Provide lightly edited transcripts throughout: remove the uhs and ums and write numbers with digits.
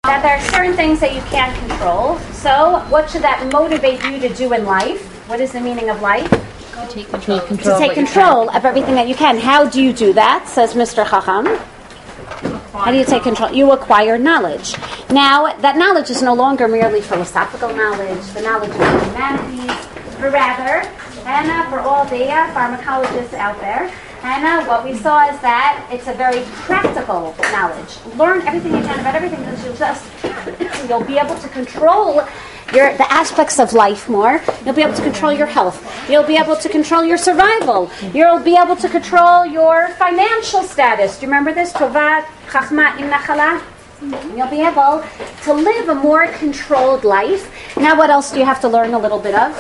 that there are certain things that you can't control. So what should that motivate you to do in life? What is the meaning of life? To take control. To take control of everything that you can. How do you do that, says Mr. Chacham? How do you take control? You acquire knowledge. Now, that knowledge is no longer merely philosophical knowledge, the knowledge of the humanities, but rather, and for all the pharmacologists out there, and what we saw is that it's a very practical knowledge. Learn everything you can about everything because you'll be able to control the aspects of life more. You'll be able to control your health. You'll be able to control your survival. You'll be able to control your financial status. Do you remember this? Tovat chachma im nachala. You'll be able to live a more controlled life. Now, what else do you have to learn a little bit of?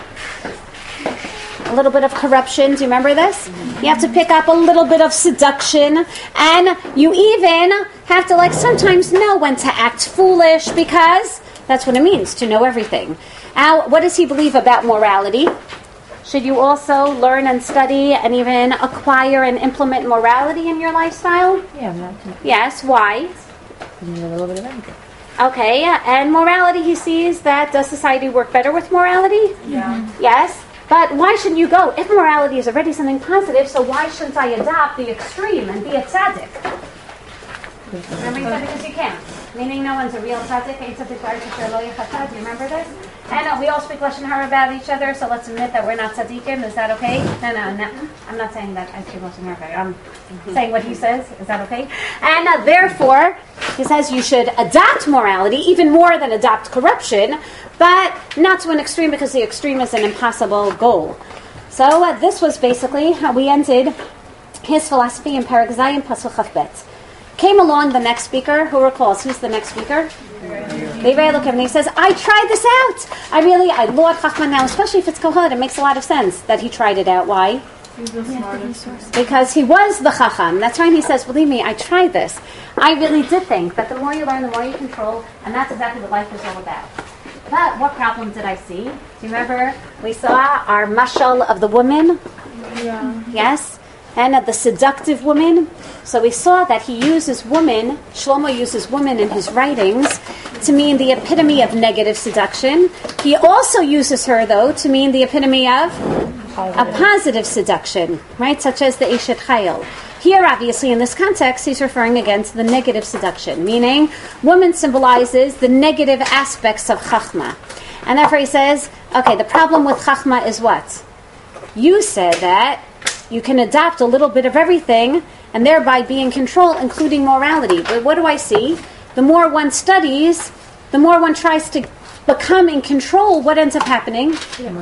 A little bit of corruption. Do you remember this? You have to pick up a little bit of seduction, and you even have to sometimes know when to act foolish, because that's what it means to know everything. Now, what does he believe about morality? Should you also learn and study and even acquire and implement morality in your lifestyle? Yeah. Yes. Why? A little bit of everything. Okay. And morality, he sees that does society work better with morality? Yeah. Yes. But why shouldn't you go? If morality is already something positive, so why shouldn't I adopt the extreme and be a tzaddik? Remember you said because you can't. Meaning no one's a real tzaddik. Do you remember this? And we all speak Lashon Hara about each other, so let's admit that we're not tzaddikim. Is that okay? No. I'm not saying that I speak Lashon Hara. I'm saying what he says. Is that okay? And therefore, he says you should adopt morality, even more than adopt corruption, but not to an extreme, because the extreme is an impossible goal. So this was basically how we ended his philosophy in Perek Zayin Pasuk Chaf Bet. Came along the next speaker. Who recalls? Who's the next speaker? Levi Elokim. And he says, I tried this out. I Lord Chachman now, especially if it's Kohod. It makes a lot of sense that he tried it out. Why? He's the smartest. Because he was the Chacham. That's why he says, believe me, I tried this. I really did think that the more you learn, the more you control, and that's exactly what life is all about. But what problem did I see? Do you remember we saw our mashal of the woman? Yeah. Yes? And of the seductive woman. So we saw that he uses woman, Shlomo uses woman in his writings to mean the epitome of negative seduction. He also uses her, though, to mean the epitome of a positive seduction, right? Such as the Eshet Chayil. Here, obviously, in this context, he's referring again to the negative seduction, meaning woman symbolizes the negative aspects of Chachma. And therefore he says, okay, the problem with Chachma is what? You said that you can adopt a little bit of everything and thereby be in control, including morality. But what do I see? The more one studies, the more one tries to become in control, what ends up happening?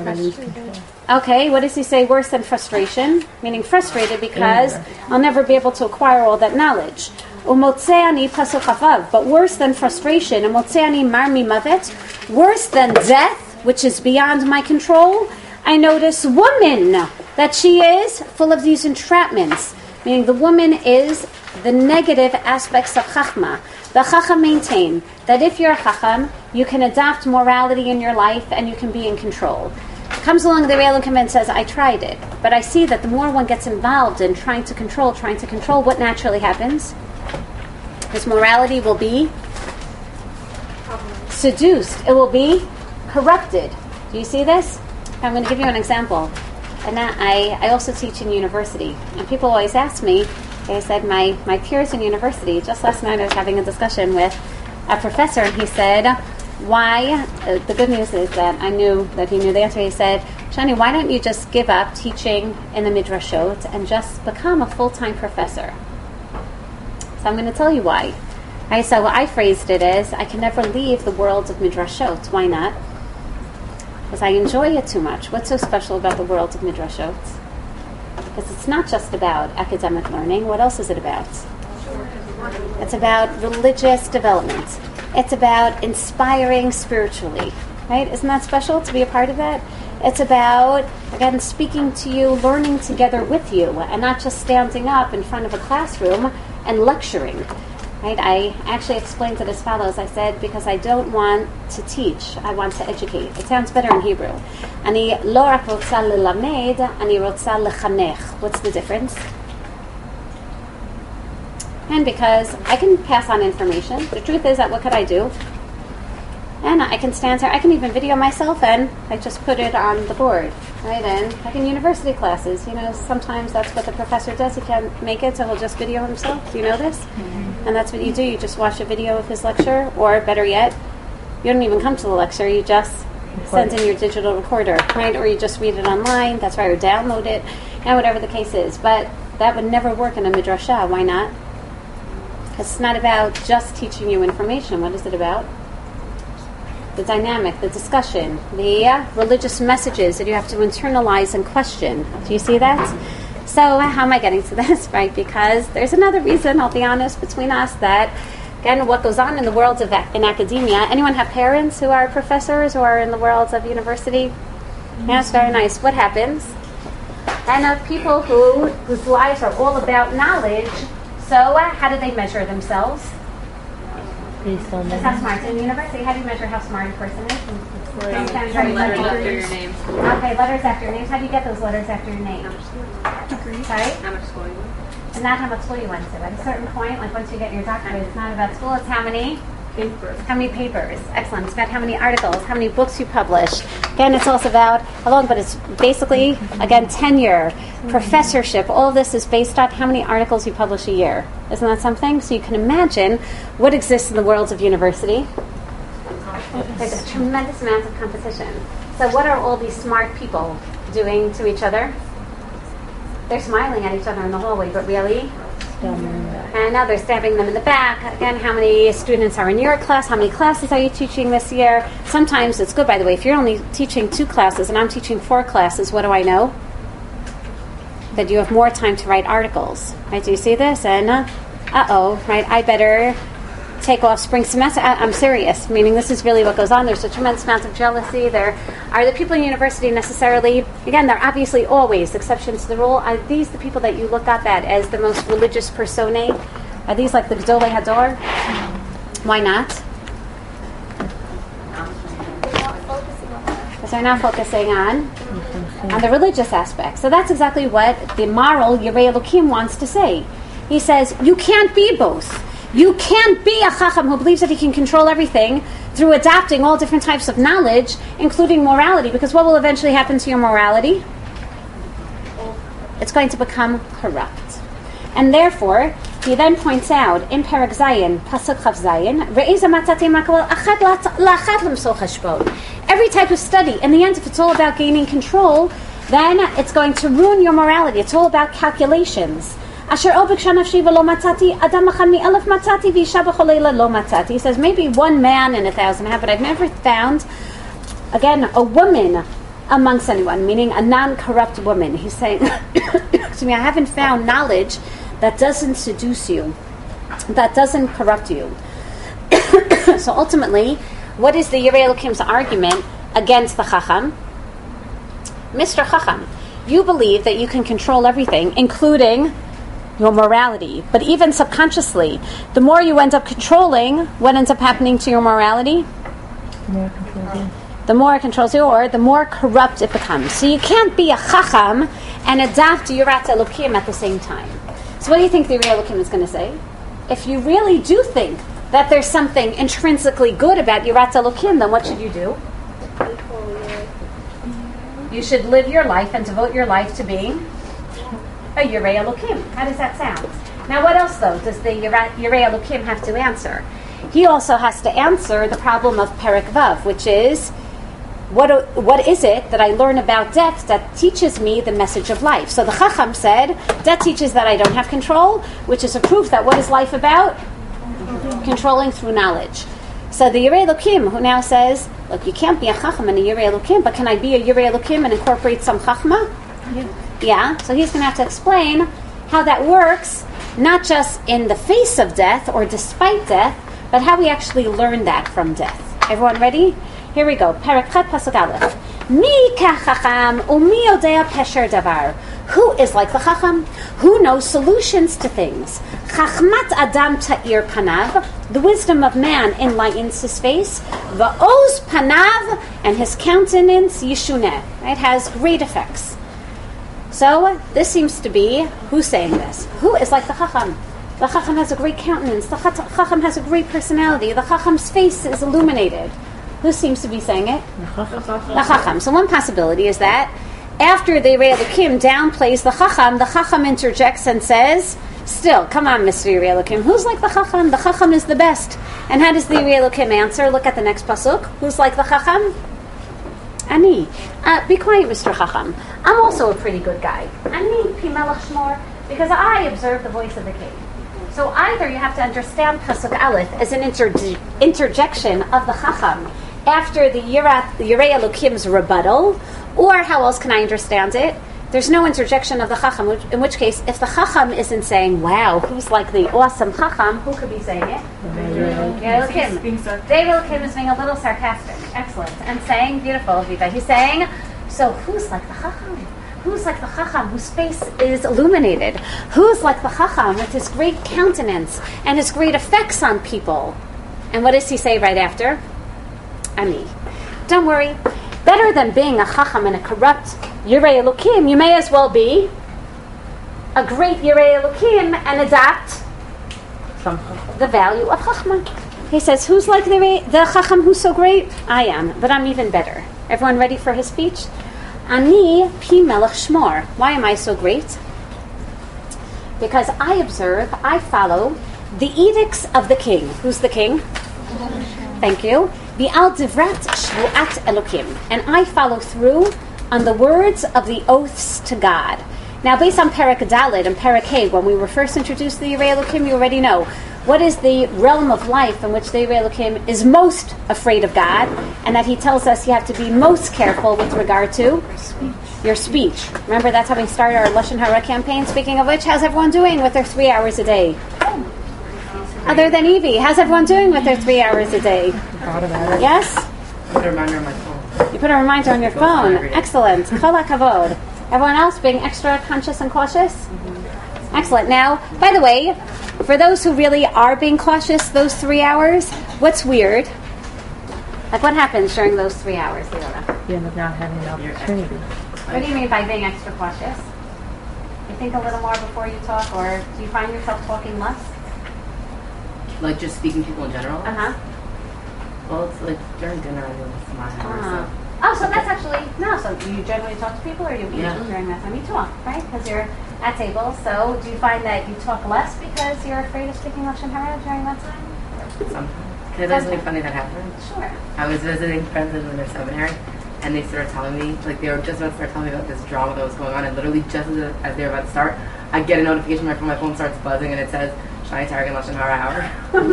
Okay, what does he say? Worse than frustration, meaning frustrated because I'll never be able to acquire all that knowledge. Umotzeani pasuk chavav, but worse than frustration, umotzeani marmi mavet, worse than death, which is beyond my control. I notice woman, that she is full of these entrapments, meaning the woman is the negative aspects of Chachma. The Chacham maintain that if you're a Chacham, you can adopt morality in your life and you can be in control. Comes along the Real and says, I tried it, but I see that the more one gets involved in trying to control, what naturally happens? His morality will be seduced. It will be corrupted. Do you see this? I'm going to give you an example. And I also teach in university. And people always ask me, they said, my peers in university, just last night I was having a discussion with a professor, and he said, why, the good news is that I knew that he knew the answer. He said, Shani, why don't you just give up teaching in the Midrashot and just become a full-time professor? So I'm going to tell you why. So I phrased it as, I can never leave the world of Midrashot. Why not? Because I enjoy it too much. What's so special about the world of Midrashot? Because it's not just about academic learning. What else is it about? It's about religious development. It's about inspiring spiritually. Right? Isn't that special to be a part of that? It's about, again, speaking to you, learning together with you, and not just standing up in front of a classroom and lecturing. Right? I actually explained it as follows. I said, because I don't want to teach, I want to educate. It sounds better in Hebrew. Ani lo rak rotza lelamed, ani rotza lechanech. What's the difference? And because I can pass on information. The truth is that what could I do? And I can stand there. I can even video myself, and I just put it on the board, right? And like in university classes, sometimes that's what the professor does. He can't make it, so he'll just video himself. Do you know this? Mm-hmm. And that's what you do. You just watch a video of his lecture, or better yet, you don't even come to the lecture. You just send in your digital recorder, right? Or you just read it online. That's right, or download it, and whatever the case is. But that would never work in a midrashah. Why not? Because it's not about just teaching you information. What is it about? The dynamic, the discussion, the religious messages that you have to internalize and question. Do you see that? So how am I getting to this, right? Because there's another reason, I'll be honest, between us that, again, what goes on in the world of in academia. Anyone have parents who are professors or in the world of university? Mm-hmm. Yes, very nice. What happens? And of people whose lives are all about knowledge, so how do they measure themselves? That's how smart. In university, how do you measure how smart a person is? Letters after your name. Okay, letters after your names. How do you get those letters after your name? Degrees. Sorry? How much school you went? And not how much school you went to. At a certain point, like once you get your doctorate, it's not about school, it's how many? Papers. How many papers. Excellent. It's about how many articles, how many books you publish. Again, it's also about how long, but it's basically, again, tenure, professorship. All of this is based on how many articles you publish a year. Isn't that something? So you can imagine what exists in the worlds of university. There's a tremendous amount of competition. So what are all these smart people doing to each other? They're smiling at each other in the hallway, but really? And now they're stabbing them in the back. Again, how many students are in your class? How many classes are you teaching this year? Sometimes it's good, by the way, if you're only teaching 2 classes and I'm teaching 4 classes, what do I know? That you have more time to write articles. Right? Do you see this? And, right, I better take off spring semester. I'm serious, meaning this is really what goes on. There's a tremendous amount of jealousy. There are the people in university necessarily, again, they're obviously always exceptions to the rule. Are these the people that you look up at as the most religious personae? Are these like the Gdolei Hador? Why not? Because they're not focusing on the religious aspect. So that's exactly what the moral Yirei Elokim wants to say. He says, you can't be both. You can't be a chacham who believes that he can control everything through adapting all different types of knowledge, including morality, because what will eventually happen to your morality? It's going to become corrupt. And therefore, he then points out in Perek Zayin, Pasuk Chav Zayin, every type of study, in the end, if it's all about gaining control, then it's going to ruin your morality. It's all about calculations. He says, maybe one man in 1,000 have, but I've never found, again, a woman amongst anyone, meaning a non-corrupt woman. He's saying, to me, I haven't found knowledge that doesn't seduce you, that doesn't corrupt you. So ultimately, what is the Yirei Elokim's argument against the Chacham? Mr. Chacham, you believe that you can control everything, including your morality. But even subconsciously, the more you end up controlling, what ends up happening to your morality? The more it controls you, or the more corrupt it becomes. So you can't be a chacham and adapt to Yirat Elokim at the same time. So what do you think the Yirat Elokim is going to say? If you really do think that there's something intrinsically good about Yirat Elokim, then what should you do? You should live your life and devote your life to being a Yirei Elokim. How does that sound? Now what else though does the Yirei Elokim have to answer? He also has to answer the problem of Perek Vav, which is, what is it that I learn about death that teaches me the message of life? So the Chacham said, death teaches that I don't have control, which is a proof that what is life about? Controlling through knowledge. So the Yirei Elokim, who now says, look, you can't be a Chacham and a Yirei Elokim, but can I be a Yirei Elokim and incorporate some Chachma? Yeah, so he's going to have to explain how that works, not just in the face of death or despite death, but how we actually learn that from death. Everyone ready? Here we go. Perek Chet Pasuk Aleph. Mi kachacham umi yodea pesher davar. Who is like the chacham? Who knows solutions to things? Chachmat adam ta'ir panav. The wisdom of man enlightens his face. Va'oz panav, and his countenance yishuneh. It has great effects. So this seems to be, who's saying this? Who is like the chacham? The Chacham has a great countenance. The Chacham has a great personality. The Chacham's face is illuminated. Who seems to be saying it? The Chacham. So one possibility is that after the Yirei Elokim downplays the Chacham interjects and says, still, come on, Mr. Yirei Elokim, who's like the Chacham? The Chacham is the best. And how does the Yirei Elokim answer? Look at the next pasuk. Who's like the Chacham? Ani. Be quiet, Mr. Chacham. I'm also a pretty good guy. Ani pi melech shmor, because I observe the voice of the king. So either you have to understand pasuk aleph as an interjection of the Chacham after the Yirei Elokim's rebuttal, or how else can I understand it? There's no interjection of the Chacham, in which case, if the Chacham isn't saying, wow, who's like the awesome Chacham, who could be saying it? Yirei Elokim. Yirei Elokim is being a little sarcastic. Excellent. And saying, beautiful, Viva. He's saying, so who's like the Chacham? Who's like the Chacham whose face is illuminated? Who's like the Chacham with his great countenance and his great effects on people? And what does he say right after? Ani. Don't worry. Better than being a Chacham and a corrupt Yirei Elokim, you may as well be a great Yirei Elokim and adopt the value of Chachma. He says, who's like the Chacham who's so great? I am, but I'm even better. Everyone ready for his speech? Ani pi melech shmor. Why am I so great? Because I follow the edicts of the king. Who's the king? Thank you. The al divrat shvuat Elokim. And I follow through on the words of the oaths to God. Now, based on Perek Dalet and Perek Hey, when we were first introduced to the Yirei Elokim, you already know what is the realm of life in which the Yirei Elokim is most afraid of God, and that he tells us you have to be most careful with regard to your speech. Remember, that's how we started our Lashon Hara campaign. Speaking of which, how's everyone doing with their 3 hours a day? Other than Evie, how's everyone doing with their 3 hours a day? Yes? I put a reminder on my phone. You put a reminder on your phone. Excellent. Kol hakavod. Everyone else being extra conscious and cautious? Mm-hmm. Excellent. Now, by the way, for those who really are being cautious, those 3 hours, what's weird? Like, what happens during those 3 hours, Leona? You end up not having an opportunity. What do you mean by being extra cautious? You think a little more before you talk, or do you find yourself talking less? Like just speaking to people in general? Uh-huh. Well, it's like during dinner I don't smile. Oh, so that's actually, no, so do you generally talk to people, or you eat Yeah. during that time? You talk, right? Because you're at table. So do you find that you talk less because you're afraid of speaking Lashon Hara during that time? Sometimes. Can I tell you something funny that happened? Sure. I was visiting friends in their seminary, and they started telling me, like they were just about to start telling me about this drama that was going on, and literally just as they were about to start, I get a notification right from my phone, starts buzzing, and it says, Shani Targan Lashon Hara hour.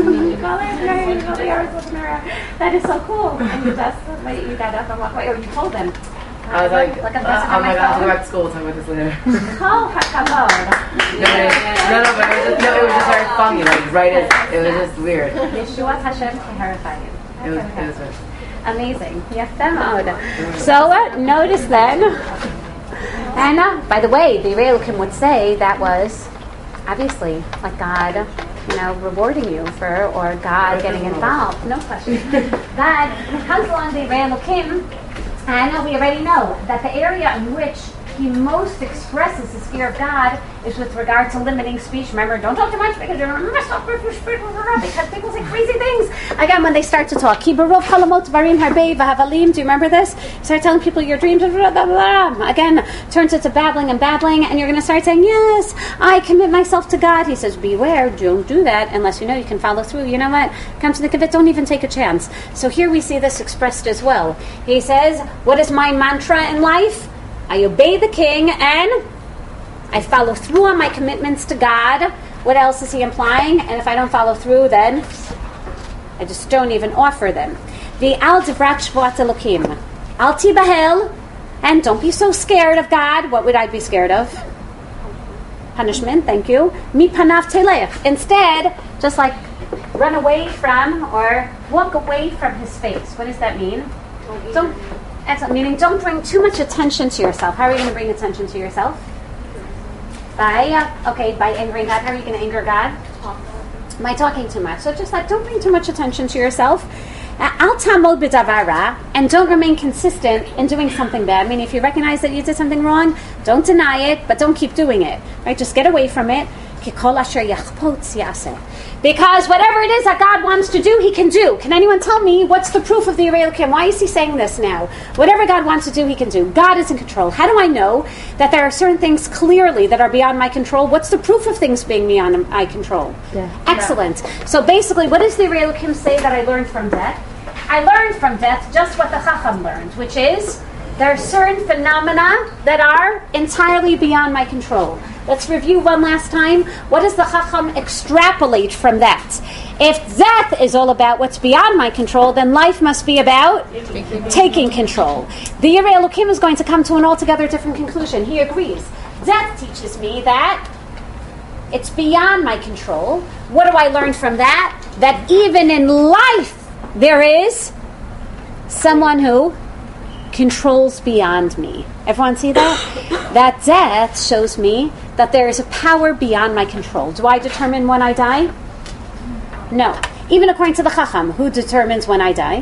That is so cool. And you just, wait, you got up and walked away, or you told them. I was like, I'm oh my god, I'll go back to school, we'll talk about this later. Kol hakavod. It was just very funny, like right as, it was just weird. Yeshuat Hashem Keharafayim. It was weird. Amazing. Yafta. So notice then, and by the way, the Yirei Elokim would say that was obviously like God, rewarding you for, or God getting involved. No question. God comes along the Yirei Elokim, and we already know that the area in which he most expresses his fear of God is with regard to limiting speech. Remember, don't talk too much because you're messed up with your speech, because people say crazy things. Again, when they start to talk, Ki barov halamot varim harbei v'havalim. Do you remember this? Start telling people your dreams. Again, turns into babbling, and you're going to start saying, yes, I commit myself to God. He says, beware, don't do that unless you know you can follow through. You know what? Come to the kavit, don't even take a chance. So here we see this expressed as well. He says, what is my mantra in life? I obey the king and I follow through on my commitments to God. What else is he implying? And if I don't follow through, then I just don't even offer them. The al divrat shvuat Elokim. Al tibahel. And don't be so scared of God. What would I be scared of? Punishment, thank you. Mi panav telech. Instead, just like run away from or walk away from his face. What does that mean? Meaning don't bring too much attention to yourself. How are you going to bring attention to yourself? By angering God. How are you going to anger God? By talking too much. So just like, don't bring too much attention to yourself. Al tamod b'davara, and don't remain consistent in doing something bad. I mean, if you recognize that you did something wrong, don't deny it, but don't keep doing it. Right? Just get away from it. Because whatever it is that God wants to do, He can do. Can anyone tell me what's the proof of the Yirei Elokim? Why is He saying this now? Whatever God wants to do, He can do. God is in control. How do I know that there are certain things clearly that are beyond my control? What's the proof of things being beyond my control? Yeah. Excellent. So basically, what does the Yirei Elokim say that I learned from death? I learned from death just what the Chacham learned, which is there are certain phenomena that are entirely beyond my control. Let's review one last time. What does the Chacham extrapolate from that? If death is all about what's beyond my control, then life must be about taking control. The Yirei Elokim is going to come to an altogether different conclusion. He agrees. Death teaches me that it's beyond my control. What do I learn from that? That even in life, there is someone who controls beyond me. Everyone see that? That death shows me that there is a power beyond my control. Do I determine when I die? No. Even according to the Chacham, who determines when I die?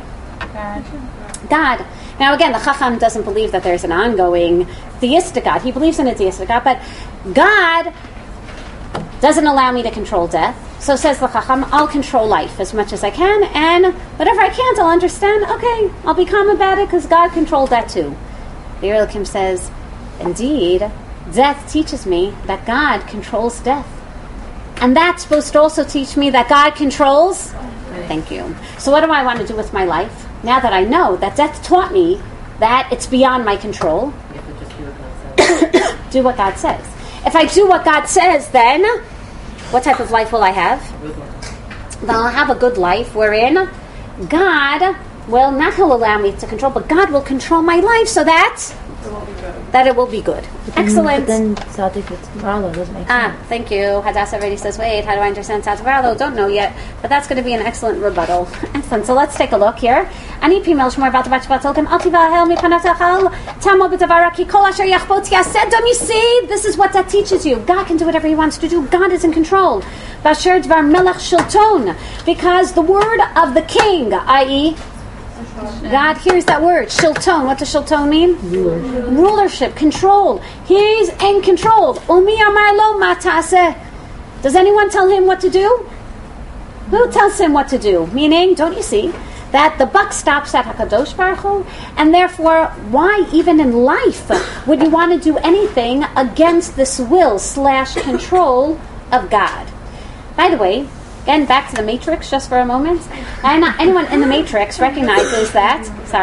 God. Now again, the Chacham doesn't believe that there's an ongoing theistic God. He believes in a theistic God, but God doesn't allow me to control death. So says the Chacham, I'll control life as much as I can, and whatever I can't, I'll understand. Okay, I'll be calm about it because God controlled that too. The Yirei Elokim says, indeed, death teaches me that God controls death. And that's supposed to also teach me that God controls. Thank you. So what do I want to do with my life? Now that I know that death taught me that it's beyond my control, You have to just do what God says. do what God says. If I do what God says, then what type of life will I have? Then I'll have a good life wherein God will not He'll allow me to control, but God will control my life so that it will be good. Excellent. But then Tzaddik Tzvarlo doesn't make sense. Thank you. Hadassah already says, wait, how do I understand Tzaddik? Don't know yet, but that's going to be an excellent rebuttal. Excellent. So let's take a look here. Ani pimel shmor vatavatzvatzolkim altiva hel mipanatachal tamo b'davaraki kol asher yachbot yased. Don't you see? This is what that teaches you. God can do whatever He wants to do. God is in control. Basher dvar melech shilton, because the word of the king, i.e., God hears that word, shilton. What does shilton mean? Rulership, control. He's in control. Umi amar lo ma ta'aseh. Does anyone tell him what to do? Who tells him what to do? Meaning, don't you see, that the buck stops at HaKadosh Baruch Hu, and therefore, why even in life would you want to do anything against this will / control of God? By the way, again, back to the Matrix just for a moment. And anyone in the Matrix recognizes that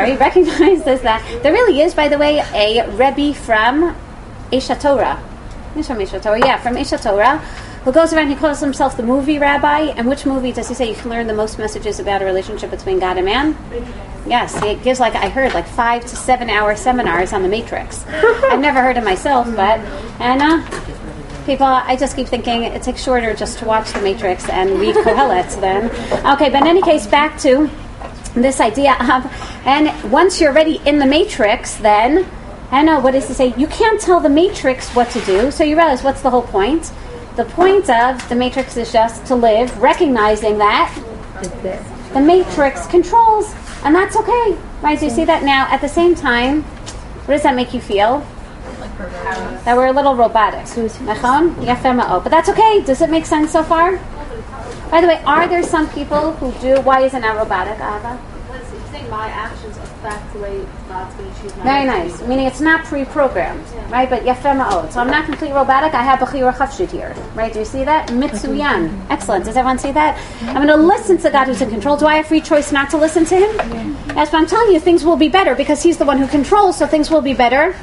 there really is, by the way, a Rebbe from Esha Torah. He's from Esha Torah. Yeah, from Esha Torah, who goes around, he calls himself the movie rabbi. And which movie does he say you can learn the most messages about a relationship between God and man? Yes, he gives, I heard, 5 to 7 hour seminars on the Matrix. I've never heard it myself, but, people, I just keep thinking it takes shorter just to watch The Matrix and read Kohelet then. Okay, but in any case, back to this idea of, and once you're already in the Matrix, then, what does he say? You can't tell the Matrix what to do, so you realize what's the whole point? The point of the Matrix is just to live, recognizing that the Matrix controls, and that's okay. Right, so you see that now, at the same time, what does that make you feel? That we're a little robotic. But that's okay. Does it make sense so far? By the way, are there some people who do? Why isn't that robotic, Ava? He's saying my actions affect the way God's going to choose my Very life. nice. Meaning it's not pre-programmed, right? But yafema'od. So I'm not completely robotic. I have b'chira chafshit here, right? Do you see that? Mitsuyan. Excellent. Does everyone see that? I'm going to listen to God who's in control. Do I have free choice not to listen to Him? Yes, but I'm telling you, things will be better because He's the one who controls. So things will be better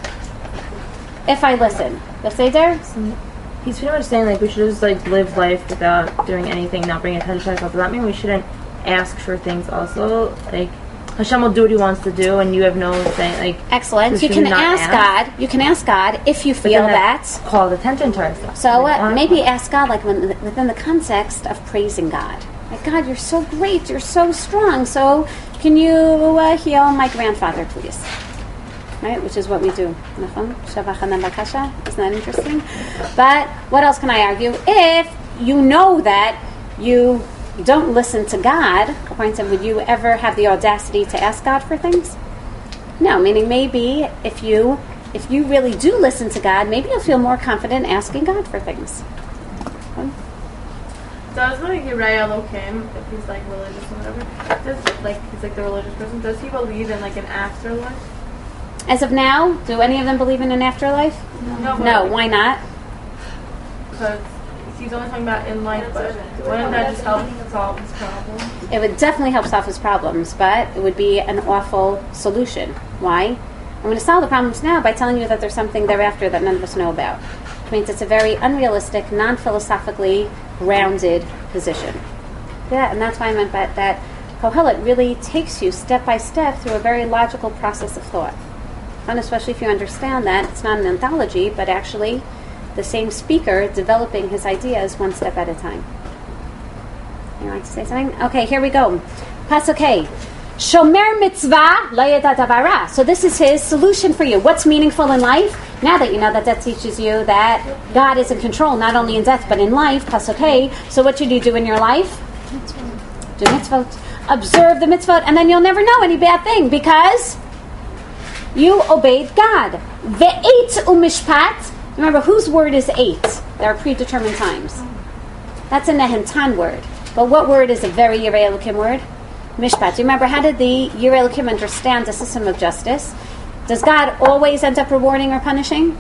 if I listen. The Seder? He's pretty much saying we should just live life without doing anything, not bringing attention to ourselves. Does that mean we shouldn't ask for things also? Hashem will do what He wants to do, and you have no say. Excellent. You can ask God. You can ask God if you feel that call attention to ourselves. So maybe ask God within the context of praising God. God, you're so great. You're so strong. So can you heal my grandfather, please? Right, which is what we do. Isn't that interesting? But what else can I argue? If you know that you don't listen to God, according to him, would you ever have the audacity to ask God for things? No, meaning maybe if you really do listen to God, maybe you'll feel more confident asking God for things. Does like Yirei Elokim, if he's like religious or whatever, he's like the religious person, does he believe in like an afterlife? As of now, do any of them believe in an afterlife? No. Why not? Because he's only talking about in life, but wouldn't that just help solve his problem? It would definitely help solve his problems, but it would be an awful solution. Why? I'm going to solve the problems now by telling you that there's something thereafter that none of us know about. Which means it's a very unrealistic, non-philosophically grounded position. Yeah, and that's why I meant that Kohelet really takes you step by step through a very logical process of thought. And especially if you understand that it's not an anthology, but actually the same speaker developing his ideas one step at a time. You like to say something? Okay, here we go. Pasuk A. Shomer mitzvah lo yeda davara. So this is his solution for you. What's meaningful in life? Now that you know that teaches you that God is in control, not only in death, but in life. Pasuk A. So what should you do in your life? Do mitzvot. Observe the mitzvot, and then you'll never know any bad thing, because you obeyed God. Ve'et umishpat. Remember, whose word is 8? There are predetermined times. That's a Nehentan word. But what word is a very Yirei Elokim word? Mishpat. Do you remember, how did the Yirei Elokim understand the system of justice? Does God always end up rewarding or punishing?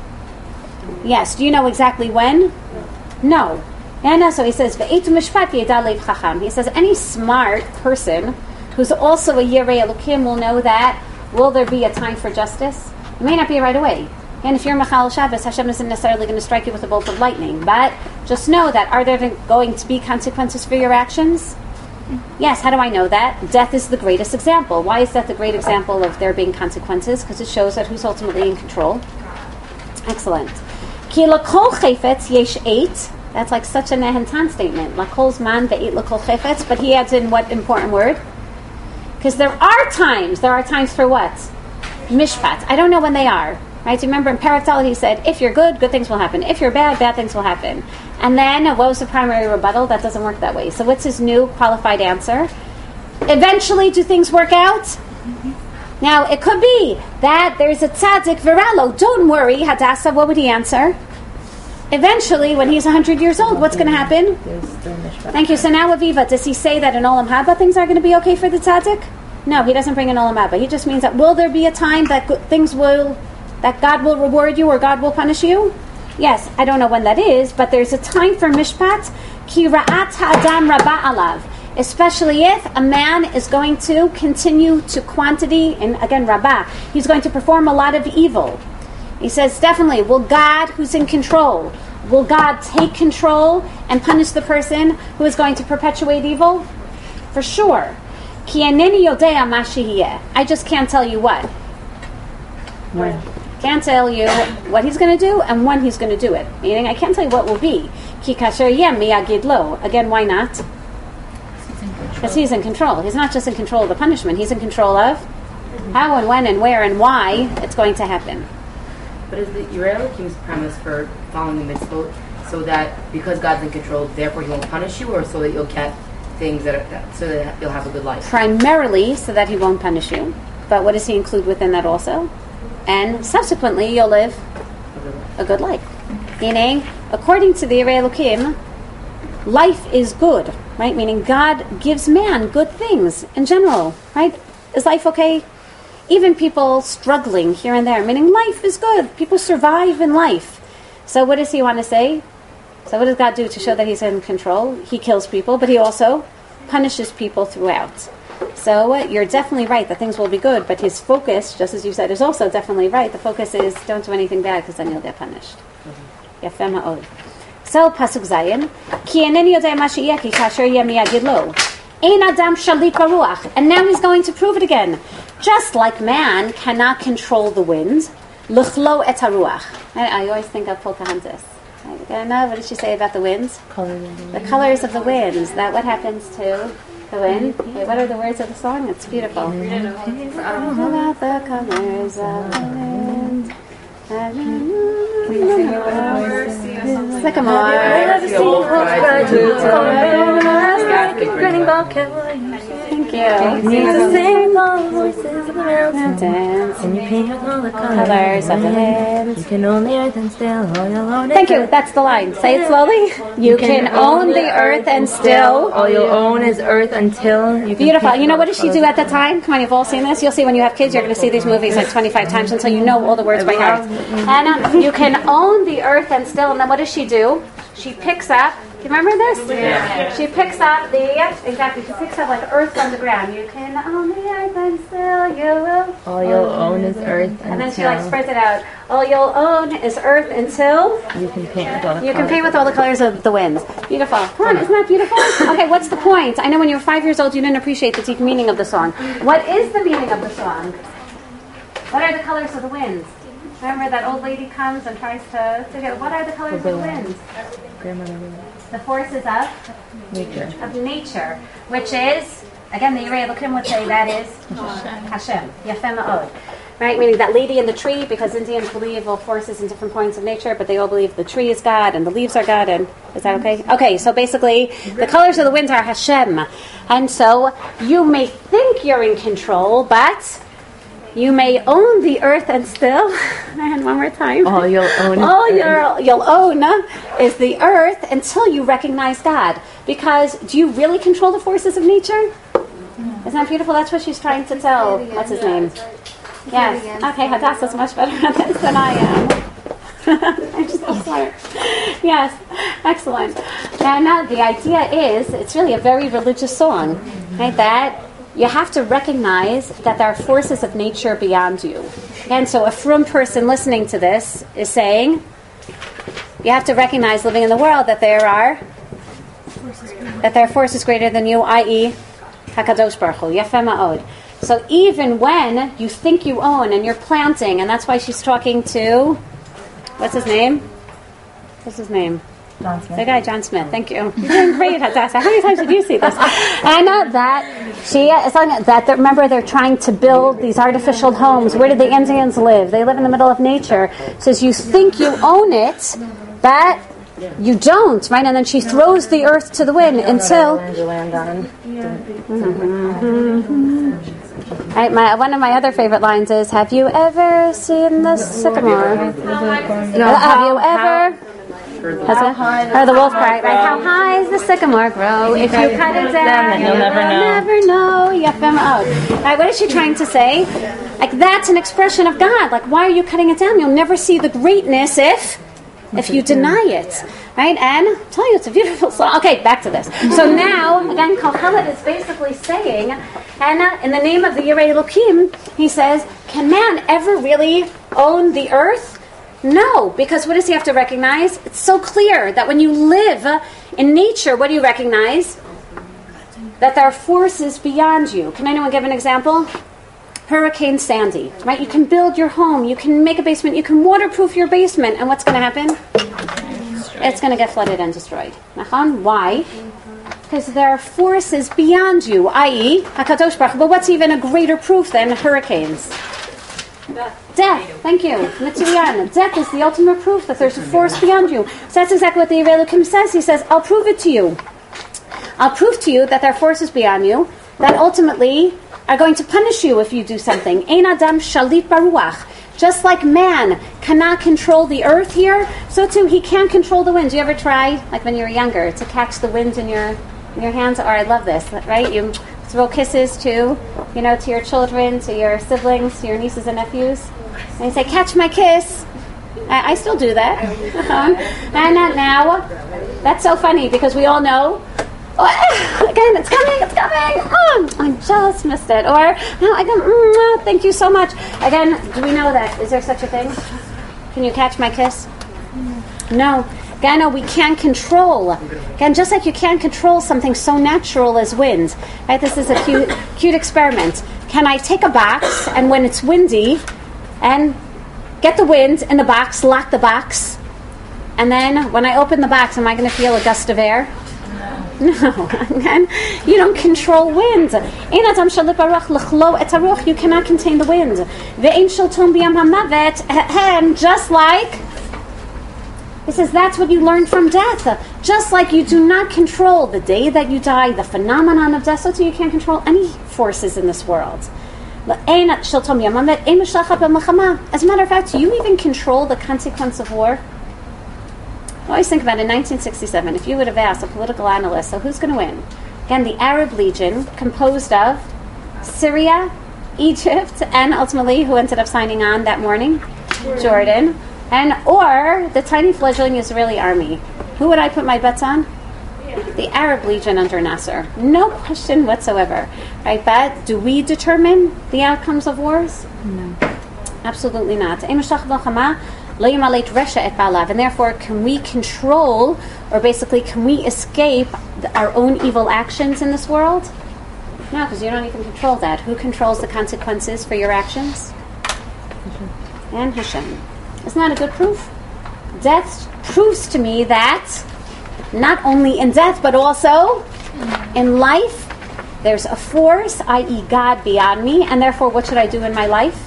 Yes. Do you know exactly when? No. Yeah, so he says, Ve'et umishpat yeda leiv chacham. He says, any smart person who's also a Yirei Elokim will know that, will there be a time for justice? It may not be right away. And if you're Machal Shabbos, Hashem isn't necessarily going to strike you with a bolt of lightning. But just know that, are there going to be consequences for your actions? Yes, how do I know that? Death is the greatest example. Why is that the great example of there being consequences? Because it shows that who's ultimately in control. Excellent. Ki lakol chayfetz yesh 8. That's like such a Nehentan statement. Lakol's man ve'et lakol chayfetz. But he adds in what important word? Because there are times for what? Mishpat. I don't know when they are. Right? Do you remember in Perek Dalet he said, if you're good, good things will happen. If you're bad, bad things will happen. And then, what was the primary rebuttal? That doesn't work that way. So what's his new qualified answer? Eventually, do things work out? Mm-hmm. Now, it could be that there's a tzaddik viralo. Don't worry, Hadassah, what would he answer? Eventually, when he's 100 years old, what's going to happen? Thank you. So now, Aviva, does he say that in Olam Haba things are going to be okay for the tzaddik? No, he doesn't bring in Olam Haba. He just means that, will there be a time that that God will reward you or God will punish you? Yes, I don't know when that is, but there's a time for mishpat, ki ra'at ha'adam rabba alav, especially if a man is going to continue to quantity, and again, rabba, he's going to perform a lot of evil. He says, definitely, will God, who's in control, will God take control and punish the person who is going to perpetuate evil? For sure. Ki aneni yodea ma shehiyeh. I just can't tell you what. When? Can't tell you what he's going to do and when he's going to do it. Meaning, I can't tell you what will be. Ki kasher yem miyagid lo. Again, why not? Because he's in control. He's not just in control of the punishment. He's in control of how and when and where and why it's going to happen. But is the Yirei Elokim's premise for following the mitzvot so that because God's in control, therefore He won't punish you, or so that you'll get things so that you'll have a good life? Primarily, so that He won't punish you. But what does He include within that also? And subsequently, you'll live a good life. Meaning, according to the Yirei Elokim, life is good, right? Meaning, God gives man good things in general, right? Is life okay? Even people struggling here and there, meaning life is good. People survive in life. So what does He want to say? So what does God do to show that He's in control? He kills people, but He also punishes people throughout. So you're definitely right that things will be good, but His focus, just as you said, is also definitely right. The focus is don't do anything bad because then you'll get punished. Yafeh ma'od. So pasuk zayin, ki eneni yodei ma she'yeh ki kasher yeh miyagid lo. Ein adam shalit baruach. And now He's going to prove it again. Just like man cannot control the wind, luchlo et haruach. I always think of Pocahontas. I know, what did she say about the winds? The colors of the winds. That what happens to the wind? Wait, what are the words of the song? It's beautiful. About the colors of the wind. Sycamore. Thank you. You can sing all the voices of the mountains, and you paint with all the colors of the wind. You can own the earth and still all you'll own. Thank you. That's the line. Say it slowly. You can own the earth and still. All you'll own is earth until you can. Beautiful. You know what does she do at the time? Come on, you've all seen this. You'll see when you have kids, you're going to see these movies like 25 times until you know all the words by heart. And you can own the earth and still. And then what does she do? She picks up. Do you remember this? Yeah. She picks up exactly. She picks up like earth from the ground. You can own the earth and still you will. All you'll own is earth until. And then she like spreads it out. All you'll own is earth until. You can paint with all the. You can paint with all the colors of the winds. Beautiful. Come on, isn't that beautiful? Okay, what's the point? I know when you were 5 years old, you didn't appreciate the deep meaning of the song. What is the meaning of the song? What are the colors of the winds? Remember that old lady comes and tries to figure out what are the colors of the winds? The forces of nature, which is, again, the Yirei Elokim would say that is Hashem. Yafeh Ma'od. Right, meaning that lady in the tree, because Indians believe all forces in different points of nature, but they all believe the tree is God and the leaves are God. And is that okay? Okay, so basically, the colors of the winds are Hashem. And so, you may think you're in control, but you may own the earth and still, and one more time. All you'll own. You'll own is the earth until you recognize God. Because do you really control the forces of nature? Isn't that beautiful? That's what she's trying to tell. What's his name? Yes. Okay, Hadassah's much better at this than I am. I'm so smart. Yes, excellent. And the idea is, it's really a very religious song, right? That you have to recognize that there are forces of nature beyond you. And so a frum person listening to this is saying, you have to recognize living in the world that there are forces greater than you, i.e. HaKadosh Baruch Hu, Yafeh Ma'od. So even when you think you own and you're planting, and that's why she's talking to, what's his name? John Smith. The guy, John Smith. Thank you. You're doing great, Hadassah. How many times did you see this? I know that she is on that. Remember, they're trying to build these artificial homes. Where did the Indians live? They live in the middle of nature. Says you think you own it, but you don't, right? And then she throws the earth to the wind until. Right, one of my other favorite lines is, "Have you ever seen the sycamore? Have you ever?" Or the wolf cry, right? How high does the sycamore grow? If you cut it down, you'll never know. Yafeh Ma'od. Right, what is she trying to say? Like, that's an expression of God. Like, why are you cutting it down? You'll never see the greatness if you deny it. Right? And I'll tell you, it's a beautiful song. Okay, back to this. So now, again, Kohelet is basically saying, and in the name of the Yirei Elokim, he says, can man ever really own the earth? No, because what does he have to recognize? It's so clear that when you live in nature, what do you recognize? That there are forces beyond you. Can anyone give an example? Hurricane Sandy, right? You can build your home, you can make a basement, you can waterproof your basement, and what's going to happen? It's going to get flooded and destroyed. Why? Because there are forces beyond you, i.e., HaKadosh Baruch Hu. But what's even a greater proof than hurricanes? Death. Thank you. Mitzuyan. Death is the ultimate proof that there's a force beyond you. So that's exactly what the Yirei Elokim says. He says, I'll prove it to you. I'll prove to you that there are forces beyond you that ultimately are going to punish you if you do something. Ein Adam shalit baruach. Just like man cannot control the earth here, so too he can't control the wind. You ever try, like when you were younger, to catch the wind in your hands? Or I love this, right? You throw kisses to your children, to your siblings, to your nieces and nephews. And you say, catch my kiss. I still do that. And now, that's so funny because we all know, again, it's coming. Oh, I just missed it. Or, no, again, thank you so much. Again, do we know that? Is there such a thing? Can you catch my kiss? No. Again, no, we can't control. Again, just like you can't control something so natural as wind. Right? This is a cute experiment. Can I take a box and when it's windy and get the wind in the box, lock the box, and then when I open the box, am I going to feel a gust of air? No. Again, you don't control wind. You cannot contain the wind. And just like, he says that's what you learn from death. Just like you do not control the day that you die, the phenomenon of death, so too you can't control any forces in this world. As a matter of fact, do you even control the consequence of war? I always think about in 1967, if you would have asked a political analyst, so who's going to win? Again, the Arab Legion, composed of Syria, Egypt, and ultimately, who ended up signing on that morning? Jordan. Or the tiny fledgling Israeli army. Who would I put my bets on? The Arab Legion under Nasser. No question whatsoever. Right? But do we determine the outcomes of wars? No. Absolutely not. And therefore, can we control, or basically, can we escape our own evil actions in this world? No, because you don't even control that. Who controls the consequences for your actions? And Hashem. Isn't that a good proof? Death proves to me that not only in death, but also in life, there's a force, i.e. God, beyond me, and therefore what should I do in my life?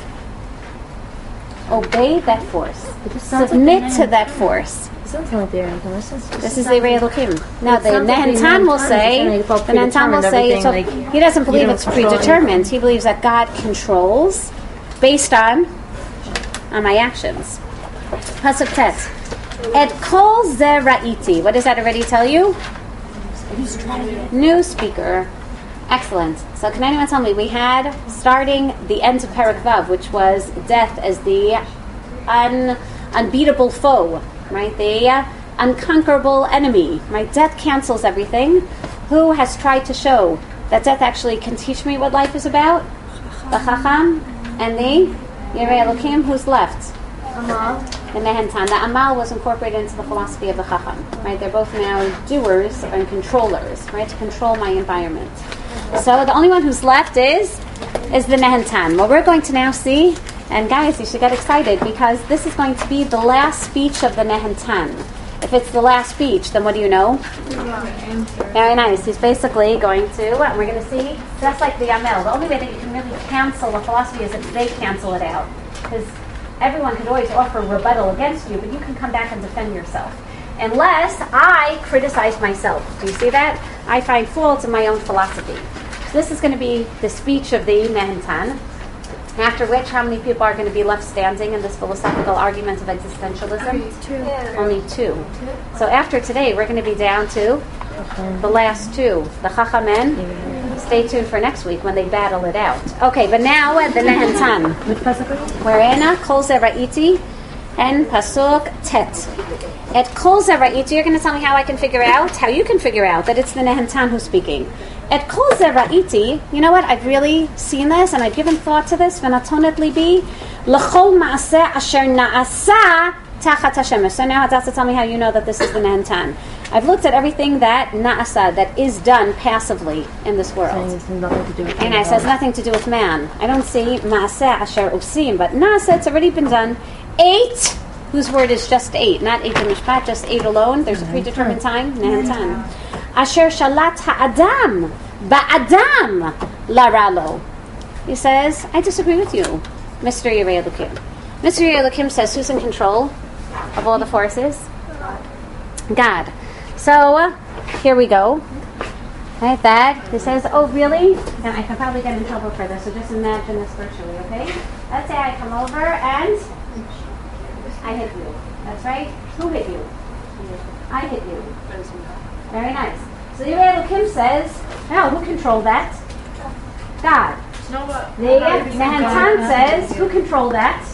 Obey that force. Submit to that force. This is the Rei Elokim. Now the Nehentan will say, he doesn't believe it's predetermined. He believes that God controls based on my actions. Pasuk Tet. Et kol ze ra'iti. What does that already tell you? New speaker. Excellent. So can anyone tell me, we had, starting the end of Perek Vav, which was death as the unbeatable foe, right? The unconquerable enemy, right? Death cancels everything. Who has tried to show that death actually can teach me what life is about? The Chacham and the Yirei Elokim. Who's left? The Nehentan. The Amal was incorporated into the philosophy of the Chacham. Right? They're both now doers and controllers, right? To control my environment. So the only one who's left is the Nehentan. What we're going to now see, and guys, you should get excited because this is going to be the last speech of the Nehentan. If it's the last speech, then what do you know? Very nice. He's basically going to, we're going to see, just like the Amel, the only way that you can really cancel a philosophy is if they cancel it out. Because everyone could always offer rebuttal against you, but you can come back and defend yourself. Unless I criticize myself. Do you see that? I find faults in my own philosophy. So this is going to be the speech of the Nehentan. After which, how many people are going to be left standing in this philosophical argument of existentialism? Only two. So after today, we're going to be down to the last two, the Chachamim. Stay tuned for next week when they battle it out. Okay, but now the Nehentan. We're in Kol Ze Ra'iti and Pasuk Tet. At Kol Ze Ra'iti, you're going to tell me how I can figure out, how you can figure out that it's the Nehentan who's speaking. At Kol Ze Ra'iti, you know what? I've really seen this and I've given thought to this. V'natonet libi l'chol ma'aseh asher na'asa tachat Hashem. So now Hadassah, tell me how you know that this is the Nehentan. I've looked at everything that na'asa, that is done passively in this world. It has nothing to do with and it has nothing to do with man. I don't see ma'aseh asher usim, but na'asa, it's already been done. 8, whose word is just 8, not 8 in Mishpat, just 8 alone. There's a predetermined time. Nehentan. Asher shalat ha'adam ba'adam laralo. He says, I disagree with you, Mr. Yirei Elokim. Mr. Yirei Elokim says, who's in control of all the forces? God. So, here we go. Like that. He says, oh, really? And I can probably get in trouble for this, so just imagine this virtually, okay? Let's say I come over and I hit you. That's right. Who hit you? I hit you. Very nice. So Yirei Elokim says, no, who controlled that? God. The Nehentan says, who controlled that?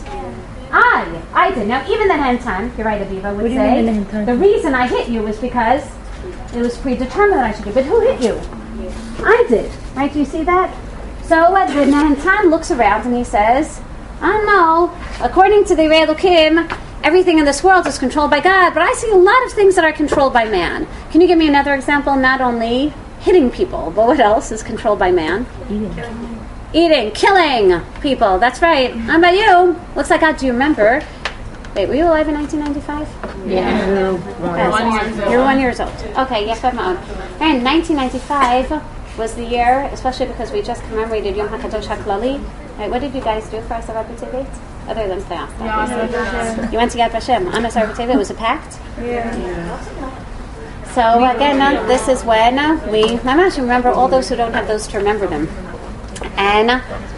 I did. Now, even the Nehentan, you're right, Aviva, would say, the reason I hit you was because it was predetermined that I should do. But who hit you? I did. Right? Do you see that? So the Nehentan looks around and he says, no, according to the Yirei Elokim, everything in this world is controlled by God, but I see a lot of things that are controlled by man. Can you give me another example? Not only hitting people, but what else is controlled by man? Eating, killing people. That's right. How about you? Looks like God. Do you remember? Wait, were you alive in 1995? Yeah. You're 1 year old. Okay, yes, I'm on. And 1995 was the year, especially because we just commemorated Yom HaKadosh HaKlali. Right, what did you guys do for Asar B'Tevet? Other than fast, obviously. You went to Yad Vashem. On Asar B'Tevet, was it packed? Yeah. So again, this is when we mamash remember all those who don't have those to remember them. And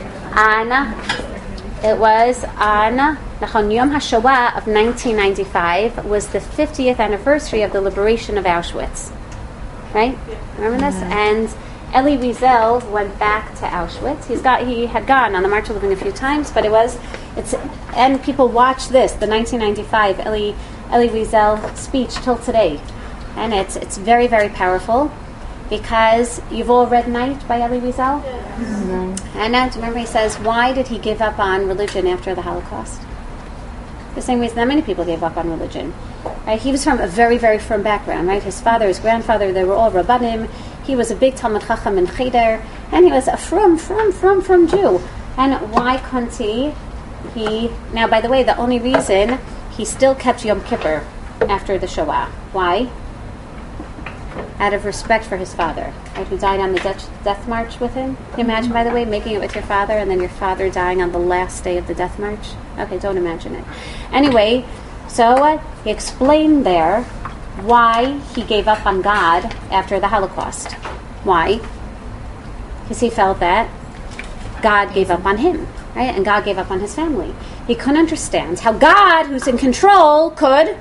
it was on Yom HaShoah of 1995 was the 50th anniversary of the liberation of Auschwitz. Right? Remember this? And Elie Wiesel went back to Auschwitz. He had gone on the March of Living a few times, but and people watch this, the 1995 Elie Wiesel speech till today. And it's very, very powerful because you've all read Night by Elie Wiesel? Mm-hmm. And do you remember he says, why did he give up on religion after the Holocaust? The same reason that many people gave up on religion. Right? He was from a very, very firm background, right? His father, his grandfather, they were all Rabbanim. He was a big Talmud Chacham in Cheder, and he was a from Jew. And why couldn't he... Now, by the way, the only reason he still kept Yom Kippur after the Shoah. Why? Out of respect for his father, right, who died on the death march with him. Can you imagine, by the way, making it with your father and then your father dying on the last day of the death march? Okay, don't imagine it. Anyway, so he explained there why he gave up on God after the Holocaust. Why? Because he felt that God gave up on him, right? And God gave up on his family. He couldn't understand how God, who's in control, could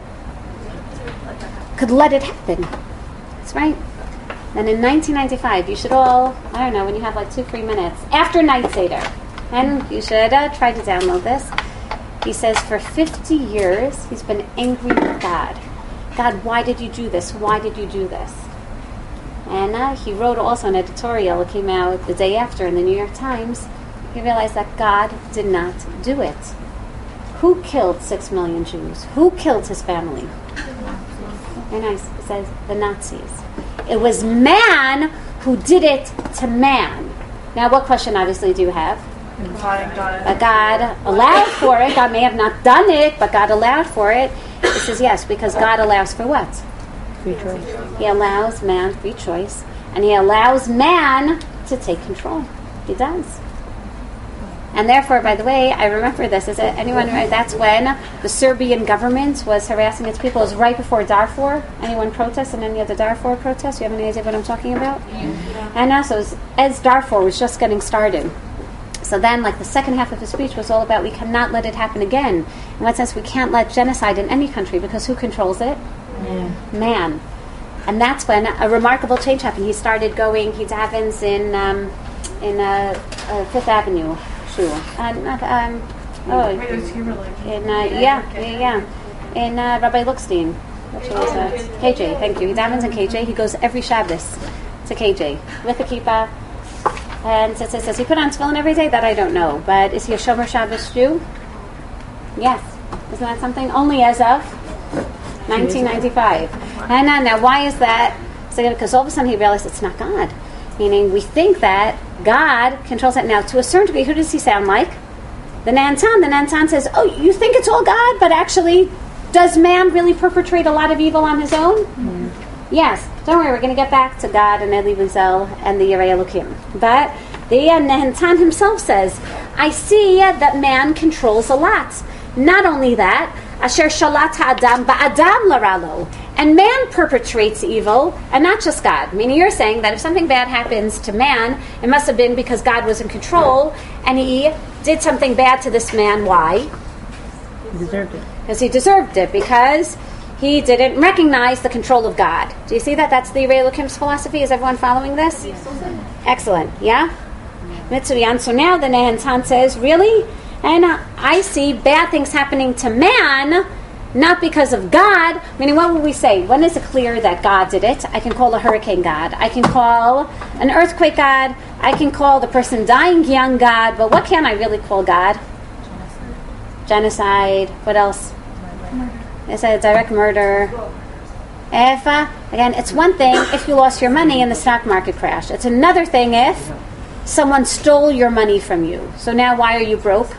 let it happen. That's right. Then in 1995, you should all, I don't know, when you have like 2-3 minutes, after Night Seder, and you should try to download this. He says for 50 years, he's been angry with God. God, why did you do this? Why did you do this? And he wrote also an editorial. It came out the day after in the New York Times. He realized that God did not do it. Who killed 6 million Jews? Who killed his family? Very nice. It says the Nazis. It was man who did it to man. Now, what question obviously do you have? God allowed for it. God may have not done it, but God allowed for it. He says yes, because God allows for what? Free choice. He allows man free choice, and he allows man to take control. He does. And therefore, by the way, I remember this. Is it anyone? That's when the Serbian government was harassing its people. It was right before Darfur. Anyone protest in any of the Darfur protests? You have any idea what I'm talking about? Yeah. And also, as Darfur was just getting started. So then, like, the second half of his speech was all about we cannot let it happen again. In what sense? We can't let genocide in any country because who controls it? Man. And that's when a remarkable change happened. He started going. He davens in Fifth Avenue. In Rabbi Lookstein, which was KJ. Thank you. He davens in KJ. He goes every Shabbos to KJ with a kippah. And says he put on tefillin every day? That I don't know. But is he a Shomer Shabbos Jew? Yes. Isn't that something? Only as of 1995. And now why is that? So because all of a sudden he realized it's not God. Meaning we think that God controls it. Now, to a certain degree, who does he sound like? The Nantan. The Nantan says, oh, you think it's all God, but actually, does man really perpetrate a lot of evil on his own? Mm-hmm. Yes. Don't worry, we're going to get back to God and Elie Wiesel and the Yerei Elokim. But the Nantan himself says, I see that man controls a lot. Not only that, Asher shalat ha'adam ba'adam laralo. And man perpetrates evil, and not just God. Meaning you're saying that if something bad happens to man, it must have been because God was in control, and he did something bad to this man. Why? He deserved it. Because he deserved it, because he didn't recognize the control of God. Do you see that? That's the Yerei Elokim's philosophy. Is everyone following this? Excellent. Yeah? Mitsuyan. So now the Nantan says, really? And I see bad things happening to man, not because of God. Meaning, what would we say? When is it clear that God did it? I can call a hurricane God. I can call an earthquake God. I can call the person dying young God. But what can I really call God? Genocide. What else? It's a direct murder. Again, it's one thing if you lost your money in the stock market crash. It's another thing if someone stole your money from you. So now why are you broke?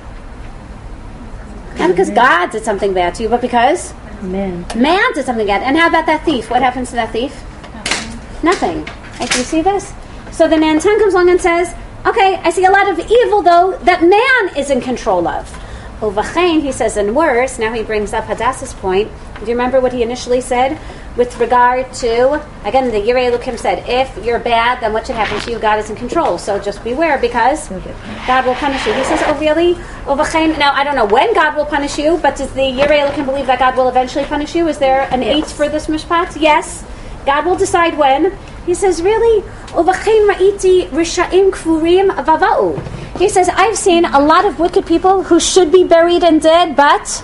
Not because God did something bad to you, but because man did something bad. And how about that thief? What happens to that thief? Nothing. Right, do you see this? So the Nantan comes along and says, okay, I see a lot of evil, though, that man is in control of. Uvachein, he says, and worse, now he brings up Hadassah's point. Do you remember what he initially said with regard to, again, the Yirei Elokim said, if you're bad, then what should happen to you? God is in control. So just beware, because God will punish you. He says, oh really? Uvachein, now I don't know when God will punish you, but does the Yirei Elokim believe that God will eventually punish you? Is there an 8 for this mishpat? Yes. God will decide when. He says, really? Uvachein ra'iti risha'im kfurim vava'u. He says, I've seen a lot of wicked people who should be buried and dead, but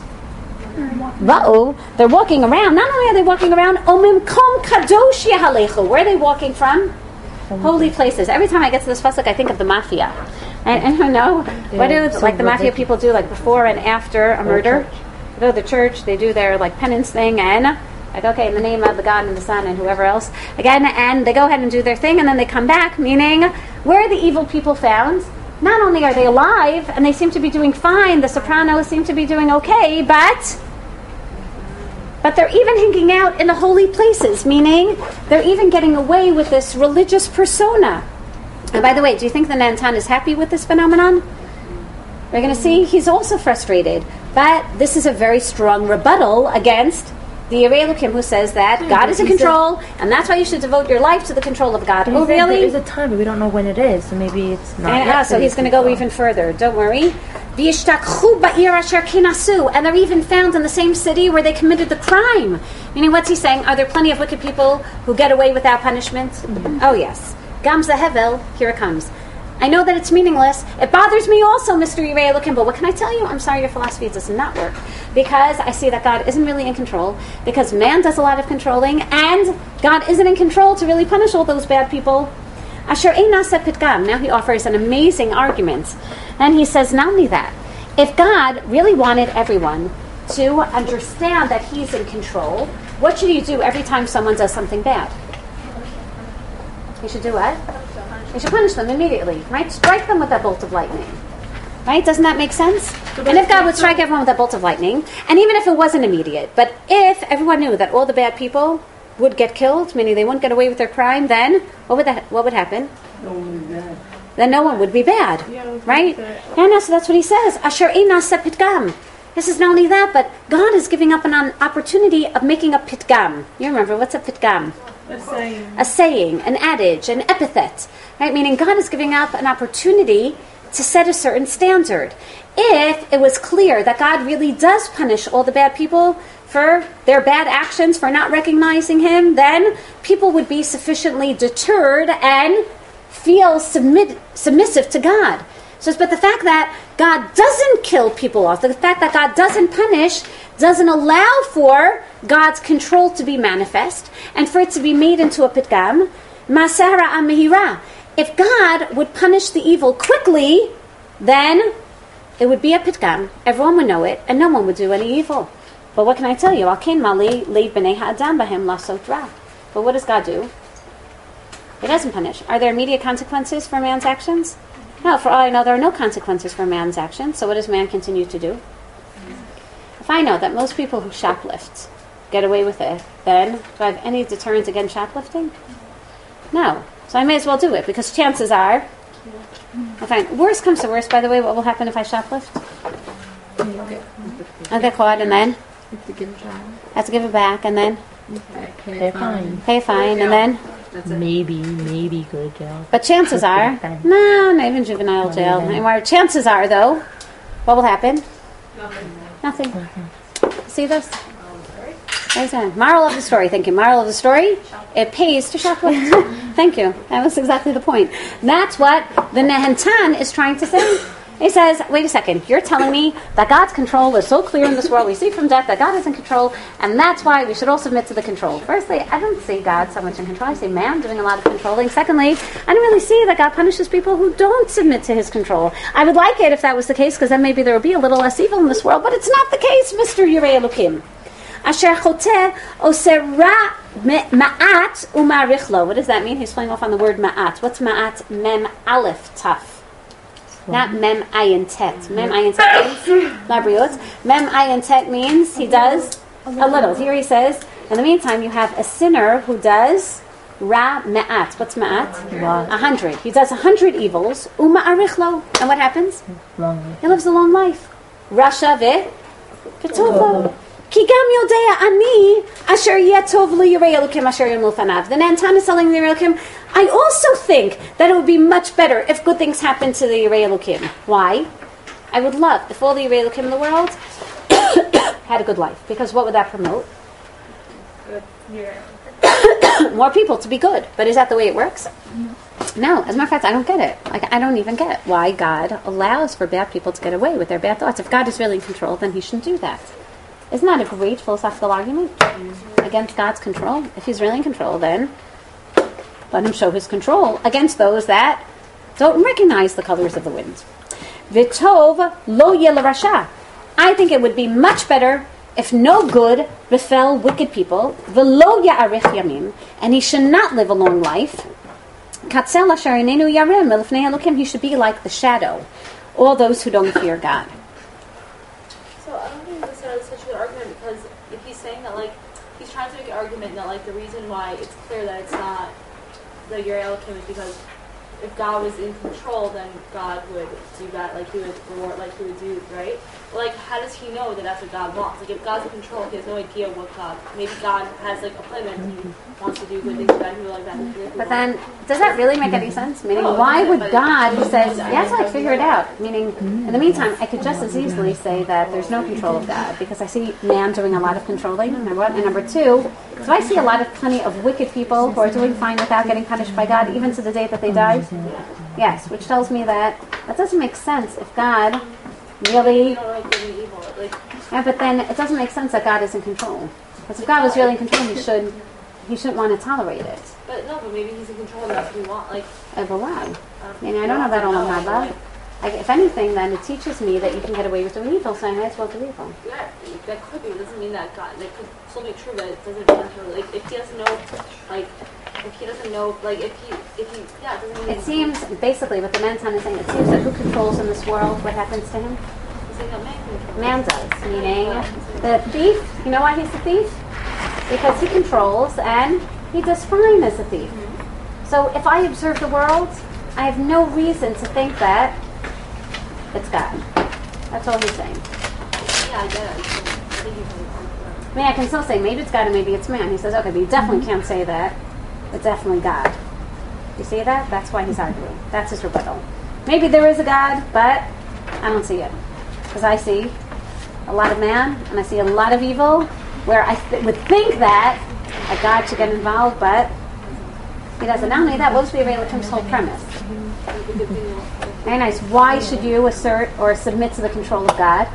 they're walking around. Not only are they walking around, omimkom kadosh yehalechu. Where are they walking from? Holy places. Every time I get to this pasuk, I think of the mafia. And you know, what do like the mafia people do, like before and after a murder? They go to the church, they do their like penance thing, and like, okay, in the name of the God and the Son and whoever else, again, and they go ahead and do their thing, and then they come back, meaning, where are the evil people found? Not only are they alive, and they seem to be doing fine, the Sopranos seem to be doing okay, but they're even hanging out in the holy places, meaning they're even getting away with this religious persona. And by the way, do you think the Nantan is happy with this phenomenon? We're going to see he's also frustrated, but this is a very strong rebuttal against the Yirei Elokim, who says that God is in control, and that's why you should devote your life to the control of God. Oh, really? There is a time, but we don't know when it is, so maybe it's not. So he's going to go even further. Don't worry. And they're even found in the same city where they committed the crime. Meaning, what's he saying? Are there plenty of wicked people who get away without punishment? Mm-hmm. Oh, yes. Gamza Hevel, here it comes. I know that it's meaningless. It bothers me also, Mr. Yirei Elokim, but what can I tell you? I'm sorry, your philosophy does not work. Because I see that God isn't really in control, because man does a lot of controlling, and God isn't in control to really punish all those bad people. Asher Einasa Pitgam. Now he offers an amazing argument. And he says, not only that, if God really wanted everyone to understand that he's in control, what should you do every time someone does something bad? You should do what? You should punish them immediately, right? Strike them with that bolt of lightning. Right? Doesn't that make sense? And if God would strike everyone with that bolt of lightning, and even if it wasn't immediate, but if everyone knew that all the bad people would get killed, meaning they wouldn't get away with their crime, then what would happen? No one would be bad. Then no one would be bad. Right? Yeah, so that's what he says. Asher Einasa Pitgam. This is not only that, but God is giving up an opportunity of making a pitgam. You remember, what's a pitgam? A saying, an adage, an epithet. Right? Meaning God is giving up an opportunity to set a certain standard. If it was clear that God really does punish all the bad people for their bad actions, for not recognizing him, then people would be sufficiently deterred and feel submissive to God. But the fact that God doesn't kill people off, the fact that God doesn't punish, doesn't allow for God's control to be manifest and for it to be made into a pitgam. Masara amehira. If God would punish the evil quickly, then it would be a pitgam. Everyone would know it, and no one would do any evil. But what can I tell you? But what does God do? He doesn't punish. Are there immediate consequences for man's actions? No, for all I know, there are no consequences for man's actions. So what does man continue to do? If I know that most people who shoplift get away with it, then do I have any deterrent against shoplifting? No. So I may as well do it, because chances are, fine. Worst comes to worst, by the way, what will happen if I shoplift? I'll get caught, and then? Have to give it back, and then? Pay a fine. Pay a fine, and then? Maybe go to jail. But chances are, no, not even juvenile jail anymore. Chances are, though, what will happen? Nothing. See this? Moral of the story. Thank you. Moral of the story: it pays to shoplift. Thank you. That was exactly the point. That's what the Nehentan is trying to say. He says, wait a second, you're telling me that God's control is so clear in this world, we see from death that God is in control, and that's why we should all submit to the control. Firstly, I don't see God so much in control. I see man doing a lot of controlling. Secondly, I don't really see that God punishes people who don't submit to his control. I would like it if that was the case, because then maybe there would be a little less evil in this world, but it's not the case, Mr. Yirei Elokim. Asher choteh oseh ra ma'at u'ma'arich lo. What does that mean? He's playing off on the word ma'at. What's ma'at? Mem aleph taf. Not mem ayin tet. Mem ayin tet means labriot. Mem ayin tet means he does a little. Here he says, in the meantime, you have a sinner who does ra ma'at. What's ma'at? 100. He does 100 evils. U'ma'arich lo. And what happens? Long life. He lives a long life. Rasha v'tov. Ki gam yodea ani asher yeh tov lo yirei Elokim asher yamul fanav. The Nan is telling the Yirei Elokim, I also think that it would be much better if good things happen to the Yirei Elokim. Why? I would love if all the Yirei Elokim in the world had a good life. Because what would that promote? More people to be good. But is that the way it works? No. As a matter of fact, I don't get it. Like, I don't even get why God allows for bad people to get away with their bad thoughts. If God is really in control, then he shouldn't do that. Isn't that a great philosophical argument against God's control? If he's really in control, then let him show his control against those that don't recognize the colors of the wind. V'tov lo yeh l'rasha. I think it would be much better if no good befell wicked people, v'lo ya'arich yamim, and he should not live a long life. Katzel asher einenu yarim milifnei Elokim. He should be like the shadow, all those who don't fear God. So I don't think this is such a good argument because if he's saying that, like, he's trying to make an argument that, like, the reason why it's clear that it's not the Yirei Elokim is because if God was in control, then God would do that, like, he would reward, like, he would do, right? But, like, how does he know that that's what God wants? Like, if God's in control, he has no idea what God, maybe God has, like, a plan and he wants to do good things for that, people like that. But then, does that really make any sense? Meaning, why would God, who says, yes, I figure it out? Meaning, in the meantime, I could just as easily say that there's no control of God, because I see man doing a lot of controlling, number one. And number two, do I see a lot of plenty of wicked people who are doing fine without getting punished by God, even to the day that they die? Yes, which tells me that doesn't make sense if God really... Yeah, but then it doesn't make sense that God is in control. Because if God was really in control, he shouldn't want to tolerate it. But maybe he's in control and that's what we want. Like, but why? I mean, I don't know that Olam Haba. If anything, then it teaches me that you can get away with doing evil, so I might as well do evil. Yeah, that could be. It doesn't mean that God... That could still be true, but it doesn't mean... Like, if he doesn't know... Like... If he doesn't know, like, if he, yeah, it doesn't mean... It seems, basically, what the Nan is saying, it seems that who controls in this world, what happens to him? It's like a man controls. Man does, meaning the thief, you know why he's a thief? Because he controls, and he does fine as a thief. Mm-hmm. So if I observe the world, I have no reason to think that it's God. That's all he's saying. Yeah, I get it. I mean, I can still say, maybe it's God and maybe it's man. He says, okay, but you definitely can't say that. It's definitely God. You see that? That's why he's arguing. That's his rebuttal. Maybe there is a God, but I don't see it. Because I see a lot of man, and I see a lot of evil, where I would think that a God should get involved, but he doesn't. Not only that, what was the Yirei Elokim's whole premise? Very nice. Why should you assert or submit to the control of God?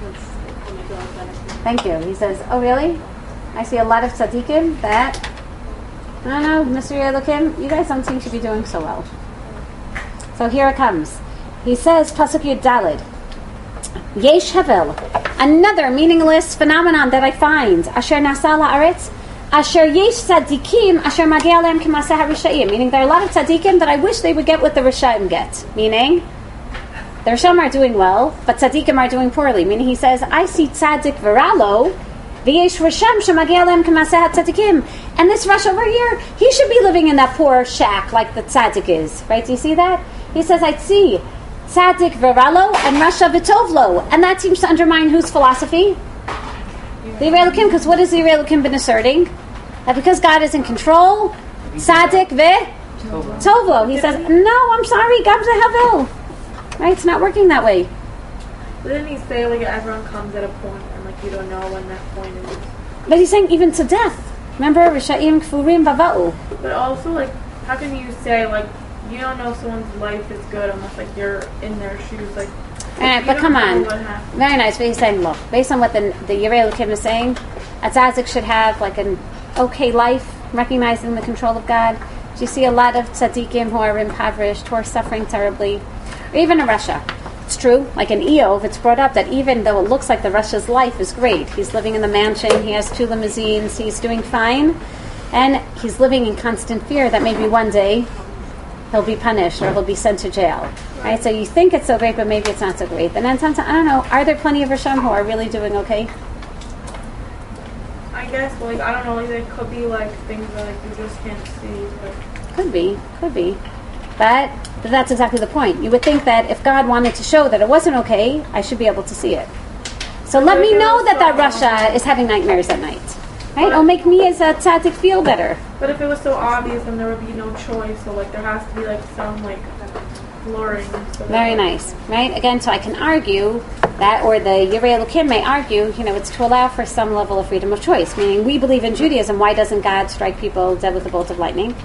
Thank you. He says, oh really? I see a lot of tzaddikim that... I don't know, Mr. Elokim, you guys don't seem to be doing so well. So here it comes. He says, Pasuk Yud Daled, Yesh Hevel, another meaningless phenomenon that I find, Asher Nasa La'aretz, Asher Yesh Tzadikim, Asher Magia Lehem K'maseh HaRishayim, meaning there are a lot of tzaddikim that I wish they would get what the Rishayim get, meaning the Rishayim are doing well, but tzaddikim are doing poorly, meaning he says, I see tzaddik viralo, V'yesh Risham Shemagia Lehem K'maseh HaTzadikim. And this Rush over here, he should be living in that poor shack like the tzaddik is. Right? Do you see that? He says, I see tzaddik viralo and Rasha v'tovlo. And that seems to undermine whose philosophy? The Yirei Elokim. Because what has the Yirei Elokim been asserting? That because God is in control, tzaddik v'tovlo. He says, no, I'm sorry, Gabza Havil. Right? It's not working that way. But then he say, like, everyone comes at a point, and, like, you don't know when that point is. But he's saying even to death. Remember, Rishayim Kfurim Vava'u. But also, like, how can you say, like, you don't know someone's life is good unless, like, you're in their shoes, like... Alright, but come on. Very nice, but he's saying, look, based on what the Yirei Elokim is saying, a tzaddik should have, like, an okay life, recognizing the control of God. Do you see a lot of tzaddikim who are impoverished, who are suffering terribly? Or even a Rasha. It's true, like in Eov, it's brought up that even though it looks like the Rasha's life is great, he's living in the mansion, he has 2 limousines, he's doing fine, and he's living in constant fear that maybe one day he'll be punished or he'll be sent to jail. Right? So you think it's so great, but maybe it's not so great. And then sometimes, I don't know, are there plenty of Risham who are really doing okay? I guess, like, I don't know, like, there could be, like, things that, like, you just can't see, but... Could be. But that's exactly the point. You would think that if God wanted to show that it wasn't okay, I should be able to see it. So let me know that Russia is having nightmares at night. Right? It'll make me as a tzaddik feel better. But if it was so obvious, then there would be no choice. So like there has to be like some like blurring. So Very nice, right? Again, so I can argue that, or the Yirei Elokim may argue, it's to allow for some level of freedom of choice. Meaning, we believe in Judaism. Why doesn't God strike people dead with a bolt of lightning?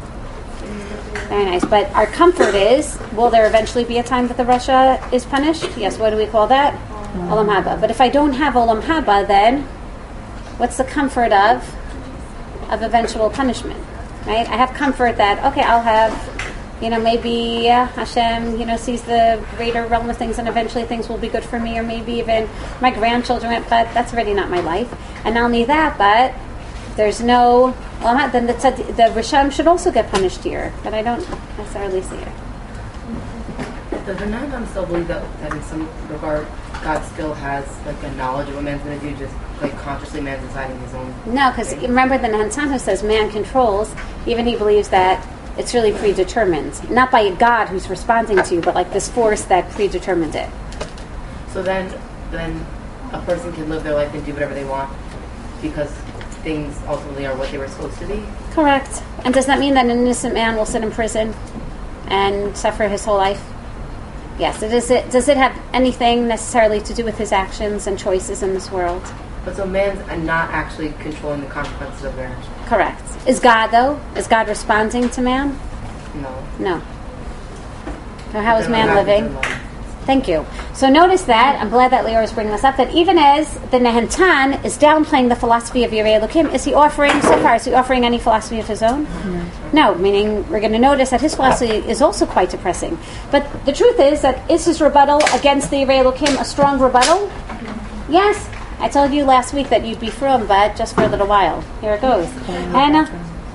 Very nice. But our comfort is, will there eventually be a time that the Russia is punished? Yes. What do we call that? Olam Haba. But if I don't have Olam Haba, then what's the comfort of eventual punishment? Right? I have comfort that, okay, I'll have, maybe Hashem, sees the greater realm of things and eventually things will be good for me, or maybe even my grandchildren, but that's already not my life. And not only that, but there's no, then the Risham should also get punished here, but I don't necessarily see it. Does the Rambam still believe that in some regard God still has like a knowledge of what man's going to do, just like consciously man's deciding his own? No, because remember the Nahatan who says man controls, even he believes that it's really predetermined. Not by a God who's responding to you, but like this force that predetermined it. So then a person can live their life and do whatever they want because things ultimately are what they were supposed to be? Correct. And does that mean that an innocent man will sit in prison and suffer his whole life? Yes. Does it have anything necessarily to do with his actions and choices in this world? But so man's not actually controlling the consequences of their actions. Correct. Is God, though? Is God responding to man? No. So how is man living? Thank you. So notice that, I'm glad that Leora is bringing this up, that even as the Nahatan is downplaying the philosophy of Yirei Elokim, is he offering any philosophy of his own? No, meaning we're going to notice that his philosophy is also quite depressing. But the truth is his rebuttal against the Yirei Elokim a strong rebuttal? Yes. I told you last week that you'd be from, but just for a little while. Here it goes. Hannah?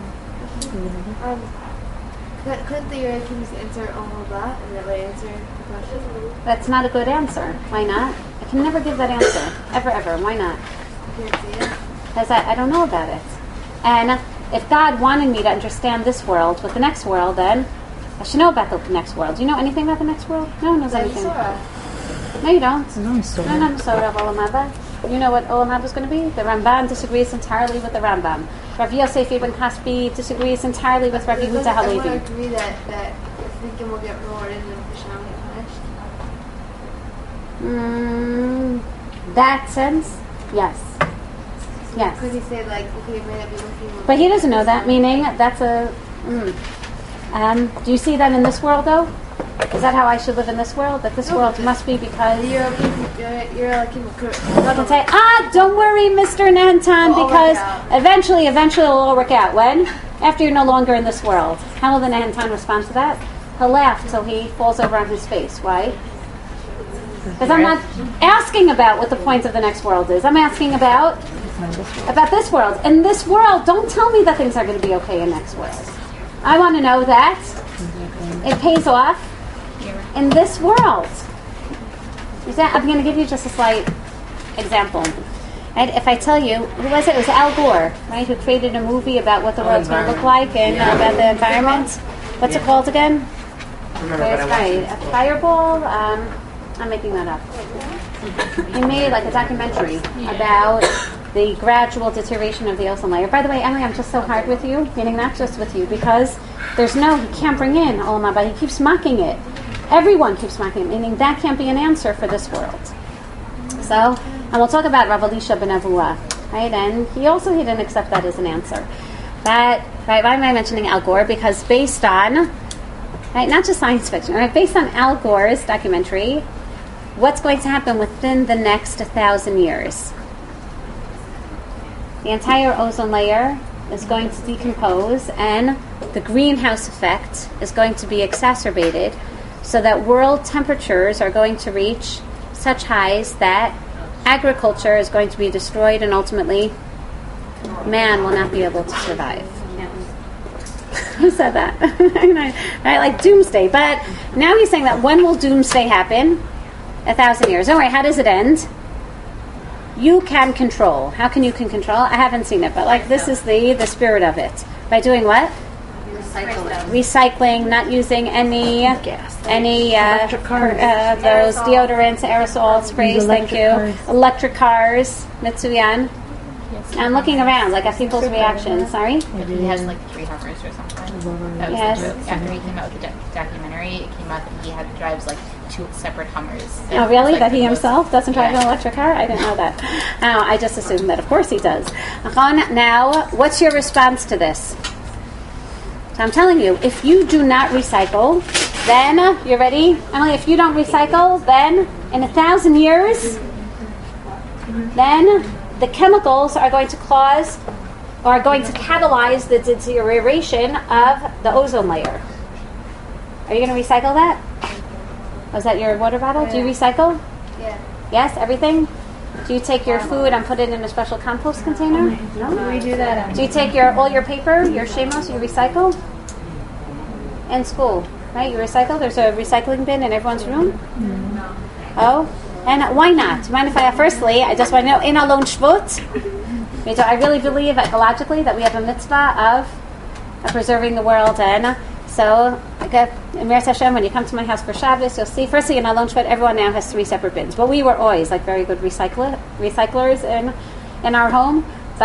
Couldn't the Europeans answer all of that and never answer the question? That's not a good answer. Why not? I can never give that answer. Ever. Why not? You can't see it? Because I don't know about it. And if God wanted me to understand this world with the next world, then I should know about the next world. Do you know anything about the next world? No one knows anything. No, you don't. No, Surah of Olam Haba. You know what Olam Haba is going to be? The Ramban disagrees entirely with the Rambam. Rav Yosef Ibn Hasbi disagrees entirely with Rav Yehuda Halevi. I would agree that thinking will get rewarded and the Sham get punished. That sense, yes. Yes. Could he say okay, it may not be looking... But he doesn't know that, meaning that's a... do you see that in this world, though? Is that how I should live in this world? That this world must be because... You're I can say, don't worry, Mr. Nahatan, because eventually it'll all work out. When? After you're no longer in this world. How will the Nahatan respond to that? He'll laugh till he falls over on his face. Why? Because I'm not asking about what the point of the next world is. I'm asking about this world. In this world, don't tell me that things are going to be okay in next world. I want to know that it pays off in this world. I'm going to give you just a slight example. Right? If I tell you, who was it? It was Al Gore, right? Who created a movie about what the world's going to look like and about the environment. What's it called again? A Fireball. I'm making that up. He made like a documentary about the gradual deterioration of the ozone layer. By the way, Emily, I'm just so hard with you, meaning not just with you, because he can't bring in Olam Haba. He keeps mocking it. Everyone keeps mocking it, meaning that can't be an answer for this world. So, and we'll talk about Rav Elisha ben Avua, right? And he didn't accept that as an answer. But, right, why am I mentioning Al Gore? Because based on, right, not just science fiction, right, based on Al Gore's documentary, what's going to happen within the next 1,000 years? The entire ozone layer is going to decompose, and the greenhouse effect is going to be exacerbated, so that world temperatures are going to reach such highs that agriculture is going to be destroyed, and ultimately man will not be able to survive. Who said that? Right, like doomsday. But now he's saying that when will doomsday happen? 1,000 years. Don't worry, how does it end? You can control. How can you control? I haven't seen it, but this is the spirit of it. By doing what? recycling, not using any those deodorants, aerosol sprays. Thank you. Electric cars, Mitsuyan. I'm looking around, like at people's reactions. Sorry? He has like 3 Hummers or something. That was Yes. after he came out with the documentary, it came out that he drives like 2 separate Hummers. Oh, really? Like That he the himself doesn't drive Yeah. an electric car? I didn't know that. Oh, I just assumed that. Of course he does. Now, what's your response to this? So I'm telling you, if you do not recycle, then, you ready? Emily, if you don't recycle, then in 1,000 years, then the chemicals are going to cause, or are going to catalyze the deterioration of the ozone layer. Are you going to recycle that? Was that your water bottle? Do you recycle? Yeah. Yes, everything? Do you take your food and put it in a special compost container? No? We do that. Do you take all your paper, your shemos, you recycle? In school, right? You recycle? There's a recycling bin in everyone's room? No. Oh? And why not? Do you mind if firstly, I just want to know, in Alon Shvut, I really believe ecologically that we have a mitzvah of preserving the world. And so, in Meretz Hashem, when you come to my house for Shabbos, you'll see, firstly, in Alon Shvut, everyone now has 3 separate bins. But we were always like very good recyclers in our home.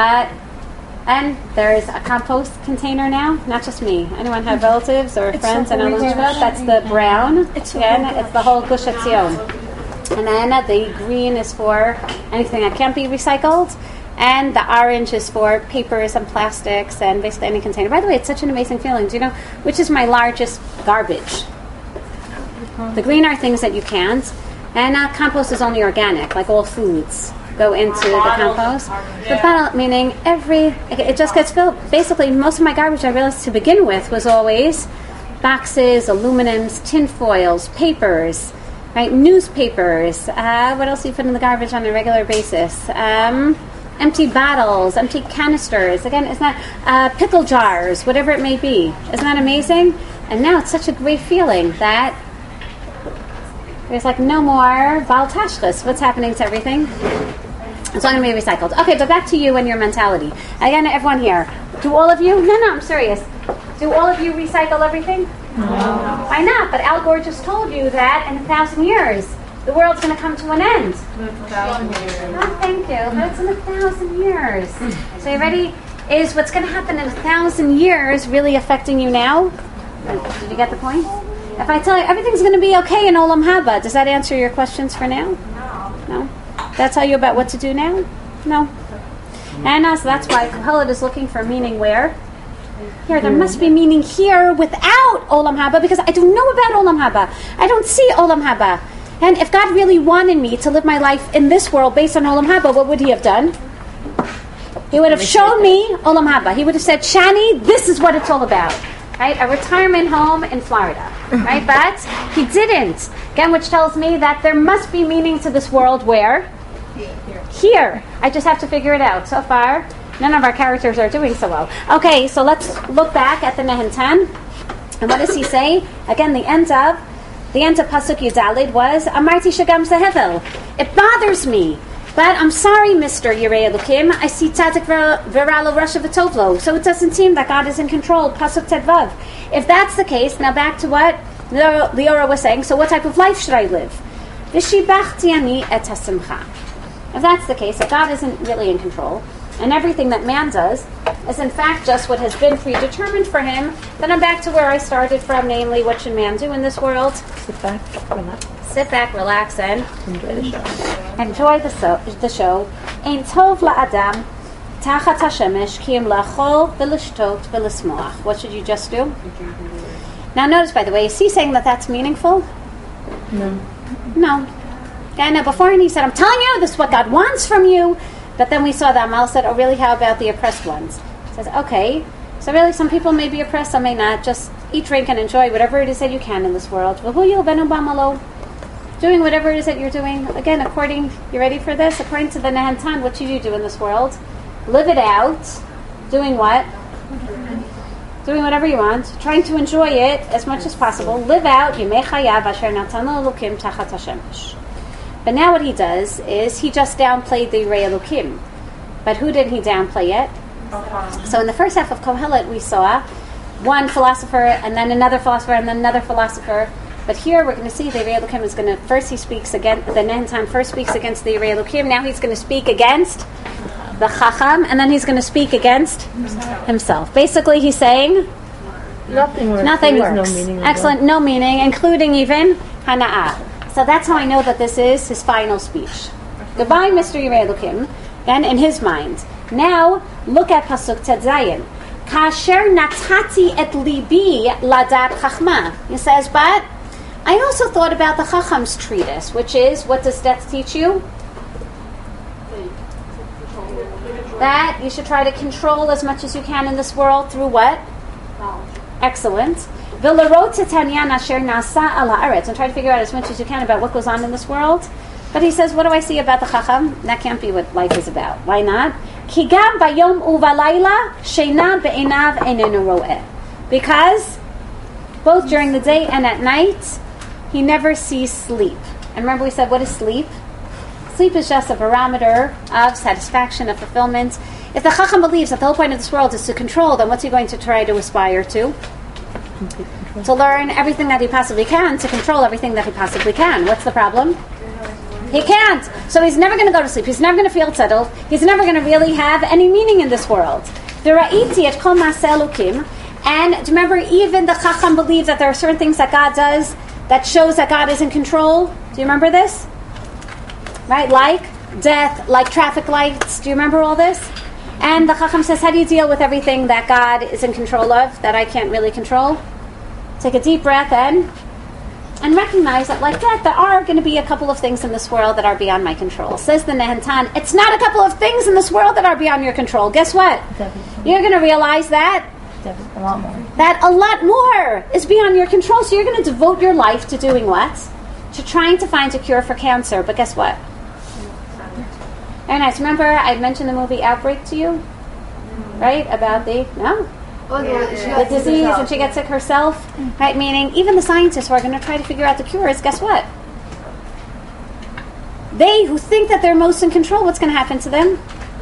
And there's a compost container now, not just me. Anyone have relatives or friends in Alon Shvut? That's the brown. It's the whole Gush Etzion. And then the green is for anything that can't be recycled. And the orange is for papers and plastics and basically any container. By the way, it's such an amazing feeling. Do you know which is my largest garbage? The green are things that you can't. And compost is only organic, like all foods go into the compost. The bottle, meaning it just gets filled. Basically, most of my garbage I realized to begin with was always boxes, aluminums, tin foils, papers, right? Newspapers. What else do you put in the garbage on a regular basis? Empty bottles, empty canisters. Again, isn't that pickle jars, whatever it may be. Isn't that amazing? And now it's such a great feeling that there's like no more Baal Tashchis. What's happening to everything? It's all going to be recycled. Okay, but back to you and your mentality. Again, everyone here. Do all of you? No, I'm serious. Do all of you recycle everything? No. Why not? But Al Gore just told you that in 1,000 years, the world's going to come to an end. 1,000 years. Oh, thank you. That's in 1,000 years. So you ready? Is what's going to happen in 1,000 years really affecting you now? Did you get the point? If I tell you everything's going to be okay in Olam Haba, does that answer your questions for now? No. That tell you about what to do now? No. And so that's why Kohelet is looking for meaning where? Here, there must be meaning here without Olam Haba, because I don't know about Olam Haba. I don't see Olam Haba. And if God really wanted me to live my life in this world based on Olam Haba, what would He have done? He would have shown me Olam Haba. He would have said, Shani, this is what it's all about. Right? A retirement home in Florida. Right? But He didn't. Again, which tells me that there must be meaning to this world where? Here. I just have to figure it out. So far, none of our characters are doing so well. Okay, so let's look back at the Nehentan. And what does he say? Again, the end of Pasuk Yudalid was Amarti Shagam Sehevel. It bothers me, but I'm sorry, Mr. Yirei Elokim. I see Tzadik Viralo Rasha V'Tovlo, so it doesn't seem that God is in control. Pasuk Tedvav. If that's the case, now back to what Leora was saying. So what type of life should I live? V'shibachti ani et hasimcha. If that's the case, if God isn't really in control, and everything that man does is in fact just what has been predetermined for him, then I'm back to where I started from, namely, what should man do in this world? Sit back, relax, and enjoy the show. Ein tov la'adam tachat hashemesh ki im la'achol v'lishtot v'lismoach. What should you just do? Now notice, by the way, is he saying that that's meaningful? No. Okay, now beforehand he said, I'm telling you, this is what God wants from you. But then we saw that Amal said, oh really, how about the oppressed ones? He says, okay, so really some people may be oppressed, some may not. Just eat, drink, and enjoy whatever it is that you can in this world. Doing whatever it is that you're doing. Again, you ready for this? According to the Nehentan, what should you do in this world? Live it out. Doing what? Doing whatever you want. Trying to enjoy it as much as possible. Live out. Yimei chayav asher natanu elokim tachat hashemesh. But now what he does is he just downplayed the Yirei Elokim. But who did he downplay it? So in the first half of Kohelet we saw one philosopher, and then another philosopher, and then another philosopher. But here we're going to see the Yirei Elokim is going to, first he speaks against, the Nehentan first speaks against the Yirei Elokim, now he's going to speak against the Chacham, and then he's going to speak against himself. Basically he's saying, Nothing works. nothing There is works. No meaning Excellent, no meaning, including even Hana'ah. So that's how I know that this is his final speech. Goodbye, Mr. Yirei Elokim, and in his mind. Now, look at Pasuk Tet Zayin. Kasher natati et libi ladat chachma. He says, but I also thought about the Chacham's treatise, which is, what does death teach you? That you should try to control as much as you can in this world through what? Knowledge. Excellent. V'lerot tetanyan asher nasa al haaretz, and try to figure out as much as you can about what goes on in this world. But he says, what do I see about the Chacham? That can't be what life is about. Why not? Ki gam bayom uvalayla sheina be'enav einenu ro'eh. Because both during the day and at night, he never sees sleep. And remember we said, what is sleep? Sleep is just a barometer of satisfaction, of fulfillment. If the Chacham believes that the whole point of this world is to control, then what's he going to try to aspire to? To learn everything that he possibly can, to control everything that he possibly can. What's the problem? He can't. So he's never going to go to sleep. He's never going to feel settled. He's never going to really have any meaning in this world. V'ra'iti et kol ma'aseh Elokim. And do you remember, even the Chacham believes that there are certain things that God does that shows that God is in control. Do you remember this? Right? Like death, like traffic lights. Do you remember all this? And the Chacham says, how do you deal with everything that God is in control of, that I can't really control? Take a deep breath and recognize that like that, there are going to be a couple of things in this world that are beyond my control. Says the Nehentan, it's not a couple of things in this world that are beyond your control. Guess what? Definitely. You're going to realize that Definitely. A lot more. that a lot more is beyond your control. So you're going to devote your life to doing what? To trying to find a cure for cancer. But guess what? Very nice. Remember I mentioned the movie Outbreak to you? Right? About the disease, and she gets sick herself. Right? Meaning even the scientists who are going to try to figure out the cures, guess what? They who think that they're most in control, what's going to happen to them?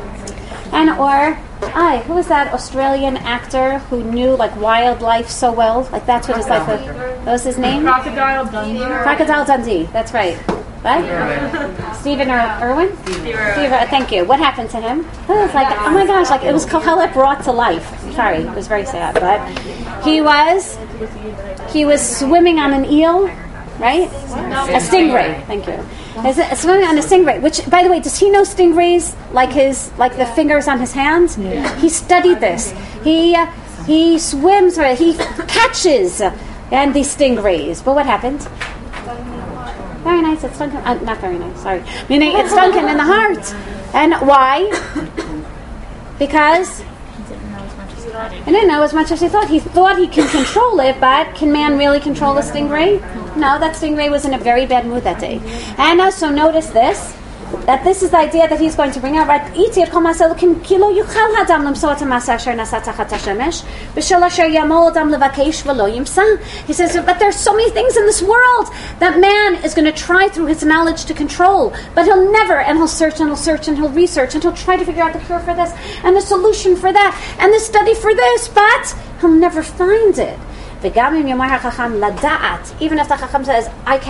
Who was that Australian actor who knew like wildlife so well? Like that's what his life was. What was his name? Crocodile Dundee. Crocodile Dundee. That's right. What? Stephen Irwin? Thank you. What happened to him? It was like, oh my gosh, like it was Kohelet brought to life. Sorry, it was very sad, but he was swimming on an eel, right? A stingray. Thank you. Swimming on a stingray. Which, by the way, does he know stingrays like the fingers on his hands? Yeah. He studied this. He swims. He catches and these stingrays. But what happened? Very nice. It stunk him. Not very nice. Sorry. Meaning it stunk him in the heart. And why? Because he didn't know as much as he thought. He thought he can control it, but can man really control a stingray? No, that stingray was in a very bad mood that day. And so notice this. That this is the idea that he's going to bring out, right? He says, but there's so many things in this world that man is going to try through his knowledge to control, but he'll never, and he'll search and he'll search and he'll research and he'll try to figure out the cure for this and the solution for that and the study for this, but he'll never find it. Even if the Chacham says,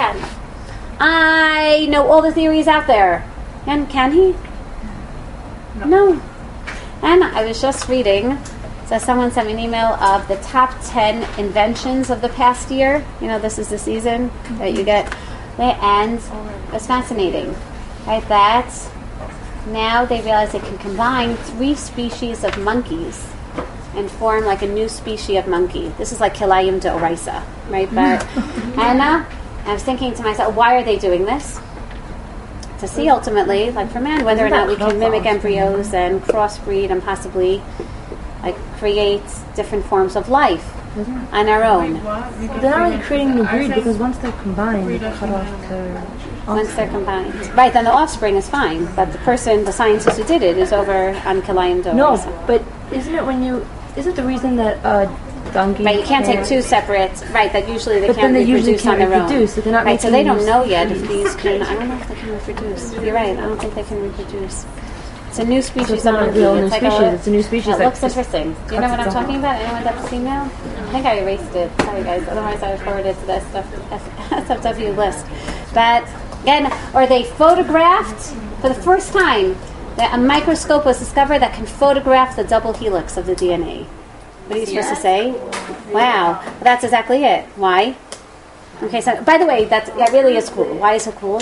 I know all the theories out there. And can he? No. And I was just reading, so someone sent me an email of the top 10 inventions of the past year. You know, this is the season that you get. And it's fascinating, right? That now they realize they can combine 3 species of monkeys and form like a new species of monkey. This is like Kilayim de Oraisa, right? But I was thinking to myself, why are they doing this? To see ultimately, like for man, whether or not we can mimic embryos and crossbreed and possibly like create different forms of life on our own. They're not really creating a new breed because once they're combined, they cut off their Once they're combined. Right, then the offspring is fine, but the scientist who did it is over on Kilayim Dor. No, but isn't the reason that donkey... Right, you can't take 2 separate... Right, that usually they can't reproduce on their own. So they're not right, so they don't know yet if these can... I don't know if they can reproduce. You're right, I don't think they can reproduce. It's a new species So it's not on a real new It's like species. It's a new species. It that looks just interesting. Do you know what I'm cuts talking about? Anyone that's seen now? I think I erased it. Sorry, guys. Otherwise, I would forward it to the SFW list. But again, or they photographed for the first time that a microscope was discovered that can photograph the double helix of the DNA. What are you supposed to say? Wow, well, that's exactly it. Why? Okay, so by the way, that really is cool. Why is it cool?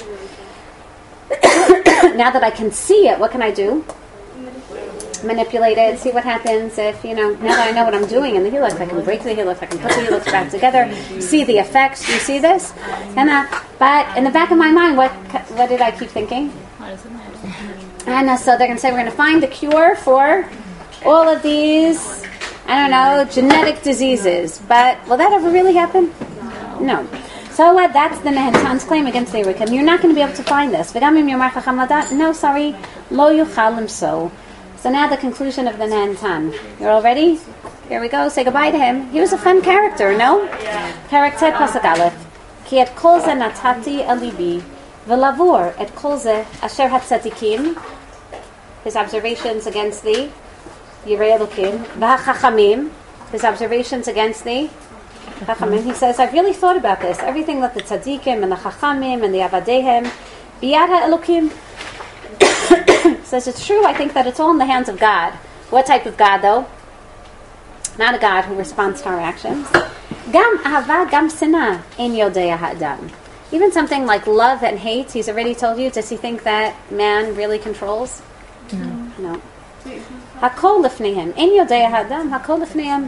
Now that I can see it, what can I do? Manipulate it, see what happens if, now that I know what I'm doing in the helix, I can break the helix, I can put the helix back together, see the effects. Do you see this? And but in the back of my mind, what did I keep thinking? Why does it matter? And so they're going to say we're going to find the cure for all of these, I don't know, genetic diseases. But will that ever really happen? No. So that's the Nehentan's claim against the Yerukim. You're not going to be able to find this. No, sorry. Lo yuchal so. So now the conclusion of the Nehentan. You're all ready? Here we go. Say goodbye to him. He was a fun character, no? Perek Tet Pasuk Aleph. Ki et kol ze natati alibi. V'lavur et kol ze asher hatzadikim. His observations against the Yirei Elokim. V'hachachamim. His observations against the Chachamim. He says, I've really thought about this. Everything that the tzaddikim and the Chachamim and the Avadehem, biyad ha'elokim. Says it's true. I think that it's all in the hands of God. What type of God, though? Not a God who responds to our actions. Gam ahava gam sina ein yodea ha'adam. Even something like love and hate, he's already told you. Does he think that man really controls? No. Hakol lifneihem ein yodea ha'adam. Hakol lifneihem.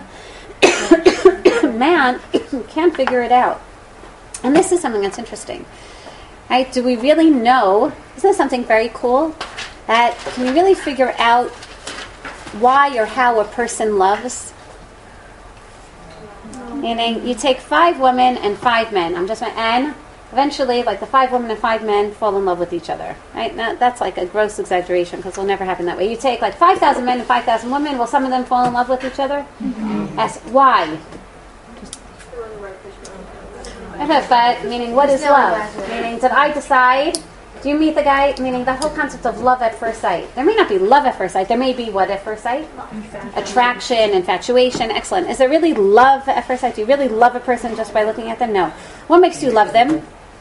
Man can't figure it out. And this is something that's interesting. Right? Do we really know? Isn't this something very cool? That can we really figure out why or how a person loves? Meaning, you take 5 women and 5 men. And eventually, like the 5 women and 5 men fall in love with each other. Right? Now, that's like a gross exaggeration because it'll never happen that way. You take like 5,000 men and 5,000 women. Will some of them fall in love with each other? Ask why. But meaning, what is love? Meaning, did I decide? Do you meet the guy? Meaning, the whole concept of love at first sight. There may not be love at first sight. There may be what at first sight? Attraction, infatuation. Excellent. Is there really love at first sight? Do you really love a person just by looking at them? No. What makes you love them?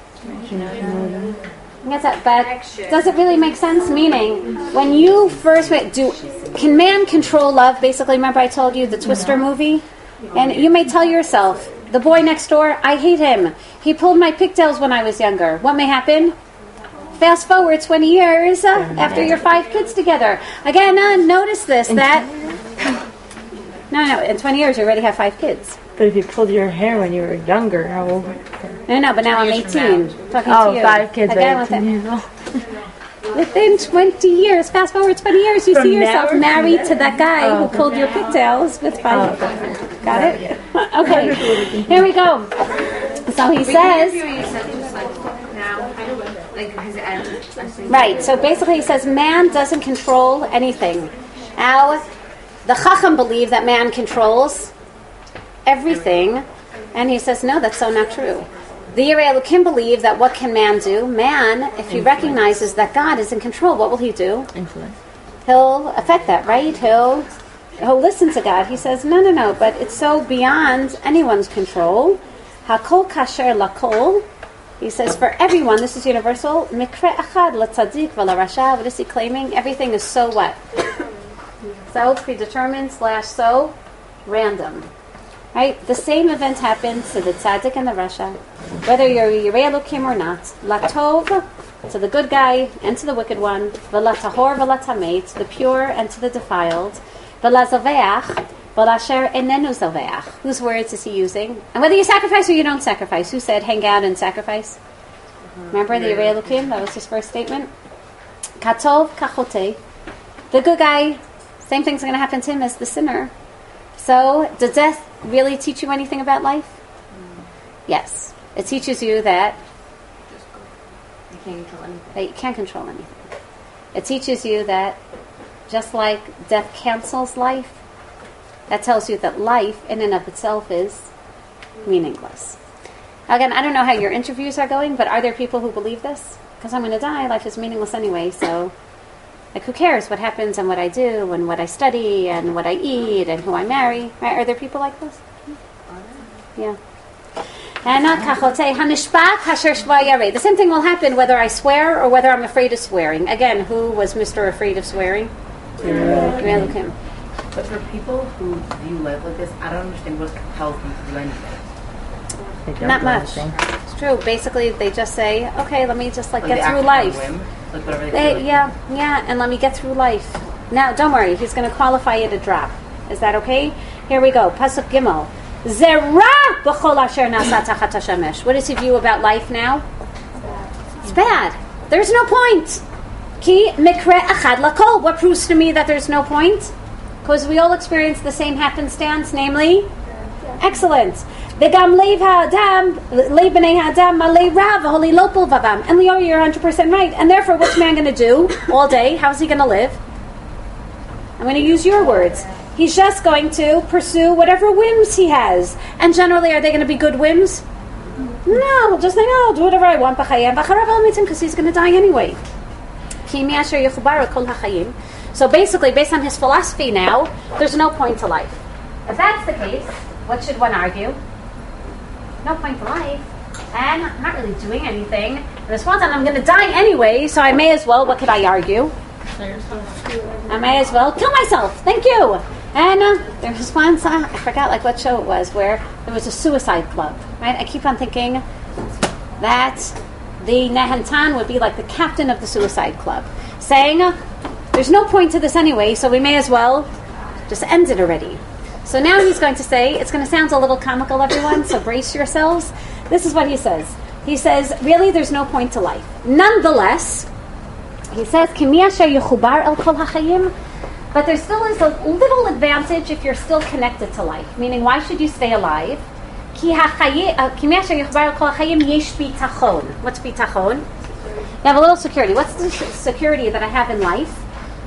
But does it really make sense? Meaning, when you first can man control love? Basically, remember I told you the Twister movie, and you may tell yourself, the boy next door, I hate him. He pulled my pigtails when I was younger. What may happen? Fast forward 20 years after your 5 kids together. Again, notice this, that... No, in 20 years you already have 5 kids. But if you pulled your hair when you were younger, how old? No, but now I'm 18. Talking to you. 5 kids Again, by 18 years old. Within 20 years, fast forward 20 years, you see yourself married to that guy who pulled your pigtails with 5. Got it? Okay, here we go. So he says... Right, so basically he says man doesn't control anything. Now, the Chacham believe that man controls everything, and he says, no, that's so not true. The Yirei Elokim believe that what can man do? Man, if he recognizes that God is in control, what will he do? Influence. He'll affect that, right? He'll listen to God. He says, no, but it's so beyond anyone's control. Hakol kasher lakol. He says, for everyone, this is universal. Mikre achad latzadik v'larasha. What is he claiming? Everything is so what? So predetermined / so random. Right? The same event happens to the tzaddik and the rasha, whether you're Yirei Elokim or not. Latov, to the good guy and to the wicked one. V'latahor v'latamet, to the pure and to the defiled. V'lazaveach, v'lasher enenu zaveach. Whose words is he using? And whether you sacrifice or you don't sacrifice. Who said hang out and sacrifice? Remember the Yirei Elokim? That was his first statement. Katov kachote. The good guy, same thing's going to happen to him as the sinner. So, does death really teach you anything about life? Yes. It teaches you that you can't control anything. It teaches you that just like death cancels life, that tells you that life in and of itself is meaningless. Again, I don't know how your interviews are going, but are there people who believe this? Because I'm going to die, life is meaningless anyway, so Like, who cares what happens and what I do and what I study and what I eat and who I marry? Right? Are there people like this? Yeah. The same thing will happen whether I swear or whether I'm afraid of swearing. Again, who was Mr. Afraid of Swearing? But for people who view life like this, I don't understand what compels them to do anything. Not much. It's true. Basically, they just say, okay, let me just get through life. Like whatever they yeah, and let me get through life. Now, don't worry, he's going to qualify it a drop. Is that okay? Here we go. Pasuk Gimel. Zera b'chol asher nasa tachat hashemesh. What is your view about life now? It's bad. There's no point. Ki mikre achad lakol. What proves to me that there's no point? Because we all experience the same happenstance, namely, excellent. V'gam leiv ha'adam, leiv b'nei ha'adam, malei rav, holi lopol vavam. And Leo, you're 100% right. And therefore, what's man going to do all day? How's he going to live? I'm going to use your words. He's just going to pursue whatever whims he has. And generally, are they going to be good whims? No, we'll just think, I'll do whatever I want, because he's going to die anyway. So basically, based on his philosophy now, there's no point to life. If that's the case, what should one argue? No point to life. And I'm not really doing anything. And this one time I'm going to die anyway, so I may as well, what could I argue? I may as well kill myself. Thank you. And there was once, I forgot what show it was, where there was a suicide club. Right? I keep on thinking that the Nehantan would be like the captain of the suicide club, saying, there's no point to this anyway, so we may as well just end it already. So now he's going to say, it's going to sound a little comical, everyone, so brace yourselves. This is what he says. He says, really, there's no point to life. Nonetheless, he says, but there still is a little advantage if you're still connected to life. Meaning, why should you stay alive? What's bitachon? You have a little security. What's the security that I have in life?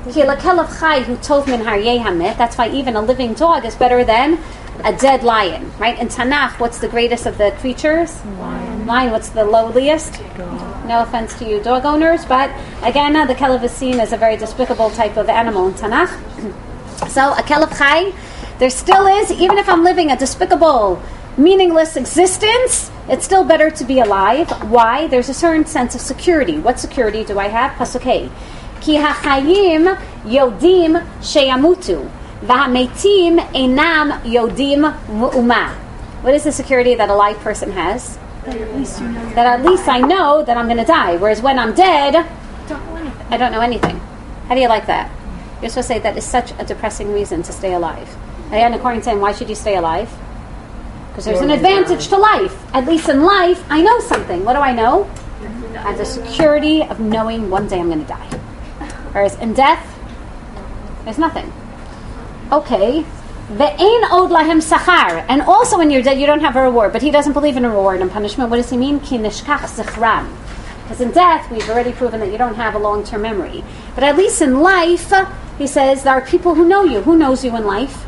That's why even a living dog is better than a dead lion. Right? In Tanakh, what's the greatest of the creatures? Lion. What's the lowliest? No offense to you dog owners, but again, the kelev is seen as a very despicable type of animal in Tanakh. So a kelev chai, there still is, even if I'm living a despicable, meaningless existence, it's still better to be alive. Why? There's a certain sense of security. What security do I have? Pasuk Ki hachayim yodim sheyamutu v'hametim einam yodim mu'uma. What is the security that a live person has? That at least I know that I'm going to die. Whereas when I'm dead, I don't know anything. How do you like that? You're supposed to say that is such a depressing reason to stay alive. And according to him, why should you stay alive? Because there's an advantage to life. At least in life, I know something. What do I know? I have the security of knowing one day I'm going to die. Whereas in death, there's nothing. Okay. Ve'ein od lahem sachar. And also when you're dead, you don't have a reward. But he doesn't believe in a reward and punishment. What does he mean? Ki nishkach zichram. Because in death, we've already proven that you don't have a long-term memory. But at least in life, he says, there are people who know you. Who knows you in life?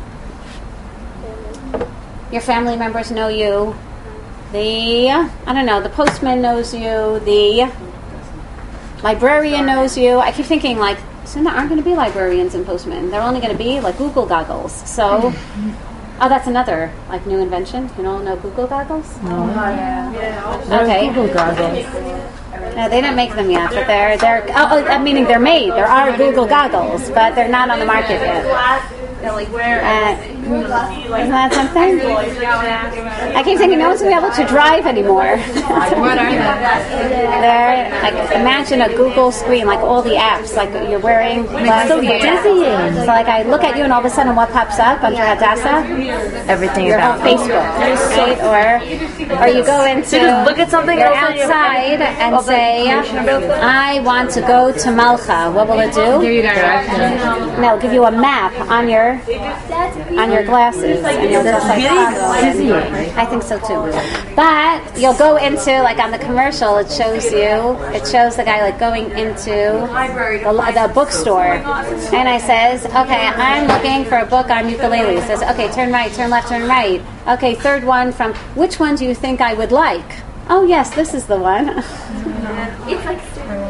Your family members know you. The postman knows you. The librarian knows you. I keep thinking, soon there aren't going to be librarians and postmen. They're only going to be Google goggles. So, that's another new invention. You don't know Google goggles? No. Okay. Google goggles. No, they don't make them yet, but they're meaning they're made. There are Google goggles, but they're not on the market yet. Isn't that something? I keep thinking no one's going to be able to drive anymore. What are they? Imagine a Google screen, all the apps, you're wearing. It's so dizzying. So I look at you and all of a sudden what pops up under Hadassah? Everything Your about whole Facebook. Or you go into, just look at something you're else on your outside and say, I want to go to Malcha. What will it do? Here you go. No, it'll give you a map on your glasses, and you'll just I think so too. But you'll go into on the commercial, it shows the guy going into the bookstore, and I says, okay, I'm looking for a book on ukulele. It says, okay, turn right, turn left, turn right. Okay, third one from which one do you think I would like? Oh yes, this is the one.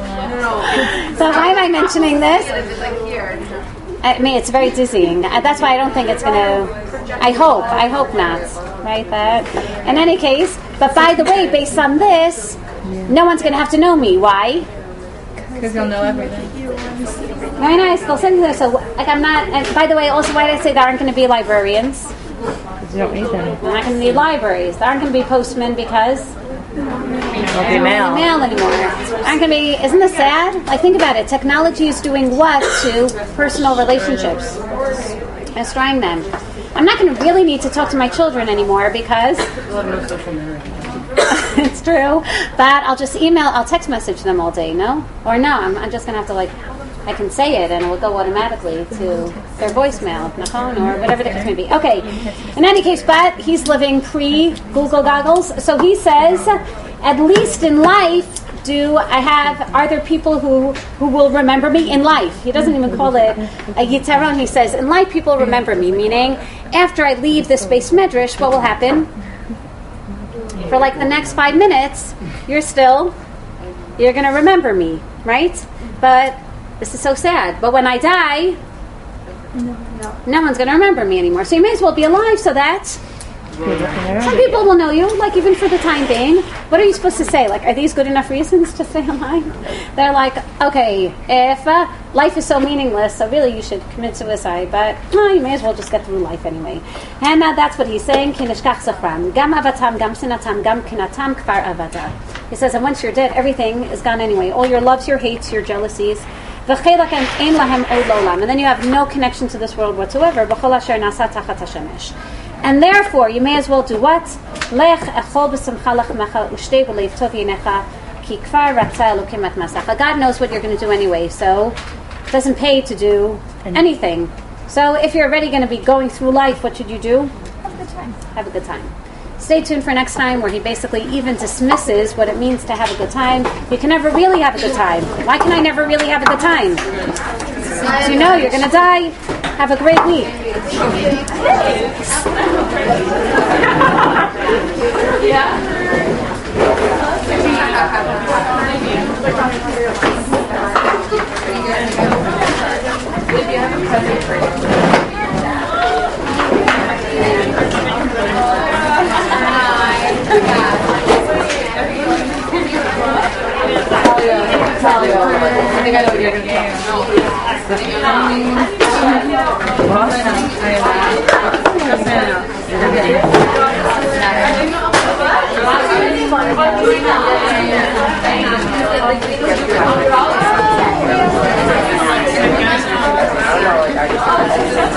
So why am I mentioning this? I mean, it's very dizzying. That's why I don't think it's going to... I hope not. Right? That. In any case, but by the way, based on this, no one's going to have to know me. Why? Because you'll know everything. Very nice. They'll send you there. So, like, I'm not... And by the way, also, why did I say there aren't going to be librarians? Because you don't need them. They're not going to need libraries. There aren't going to be postmen because... Don't be mail. Mail anymore. Aren't going to be... Isn't this sad? Like, think about it. Technology is doing what to personal relationships? Destroying them. I'm not going to really need to talk to my children anymore because... We'll have no social memory. It's true. But I'll text message them all day, no? Or no, I'm just going to have to, like... I can say it and it will go automatically to their voicemail, or whatever the case may be. Okay. In any case, but he's living pre-Google goggles. So he says, at least in life, are there people who will remember me in life? He doesn't even call it a yitaron. He says, in life people remember me, meaning after I leave this base medrash, what will happen? For like the next 5 minutes, you're going to remember me, right? But this is so sad. But when I die, no one's going to remember me anymore. So you may as well be alive so that some people will know you, like even for the time being. What are you supposed to say? Like, are these good enough reasons to stay alive? They're like, okay, if life is so meaningless, so really you should commit suicide. But you may as well just get through life anyway. And that's what he's saying. Ki nishkach zachram, gam avatam, gam sinatam, gam kinatam kvar avada. He says, and once you're dead, everything is gone anyway. All your loves, your hates, your jealousies. And then you have no connection to this world whatsoever. And therefore, you may as well do what? God knows what you're going to do anyway, so it doesn't pay to do anything. So if you're already going to be going through life, what should you do? Have a good time. Stay tuned for next time where he basically even dismisses what it means to have a good time. You can never really have a good time. Why can I never really have a good time? Because you know you're going to die. Have a great week. I think I know what you're going to do.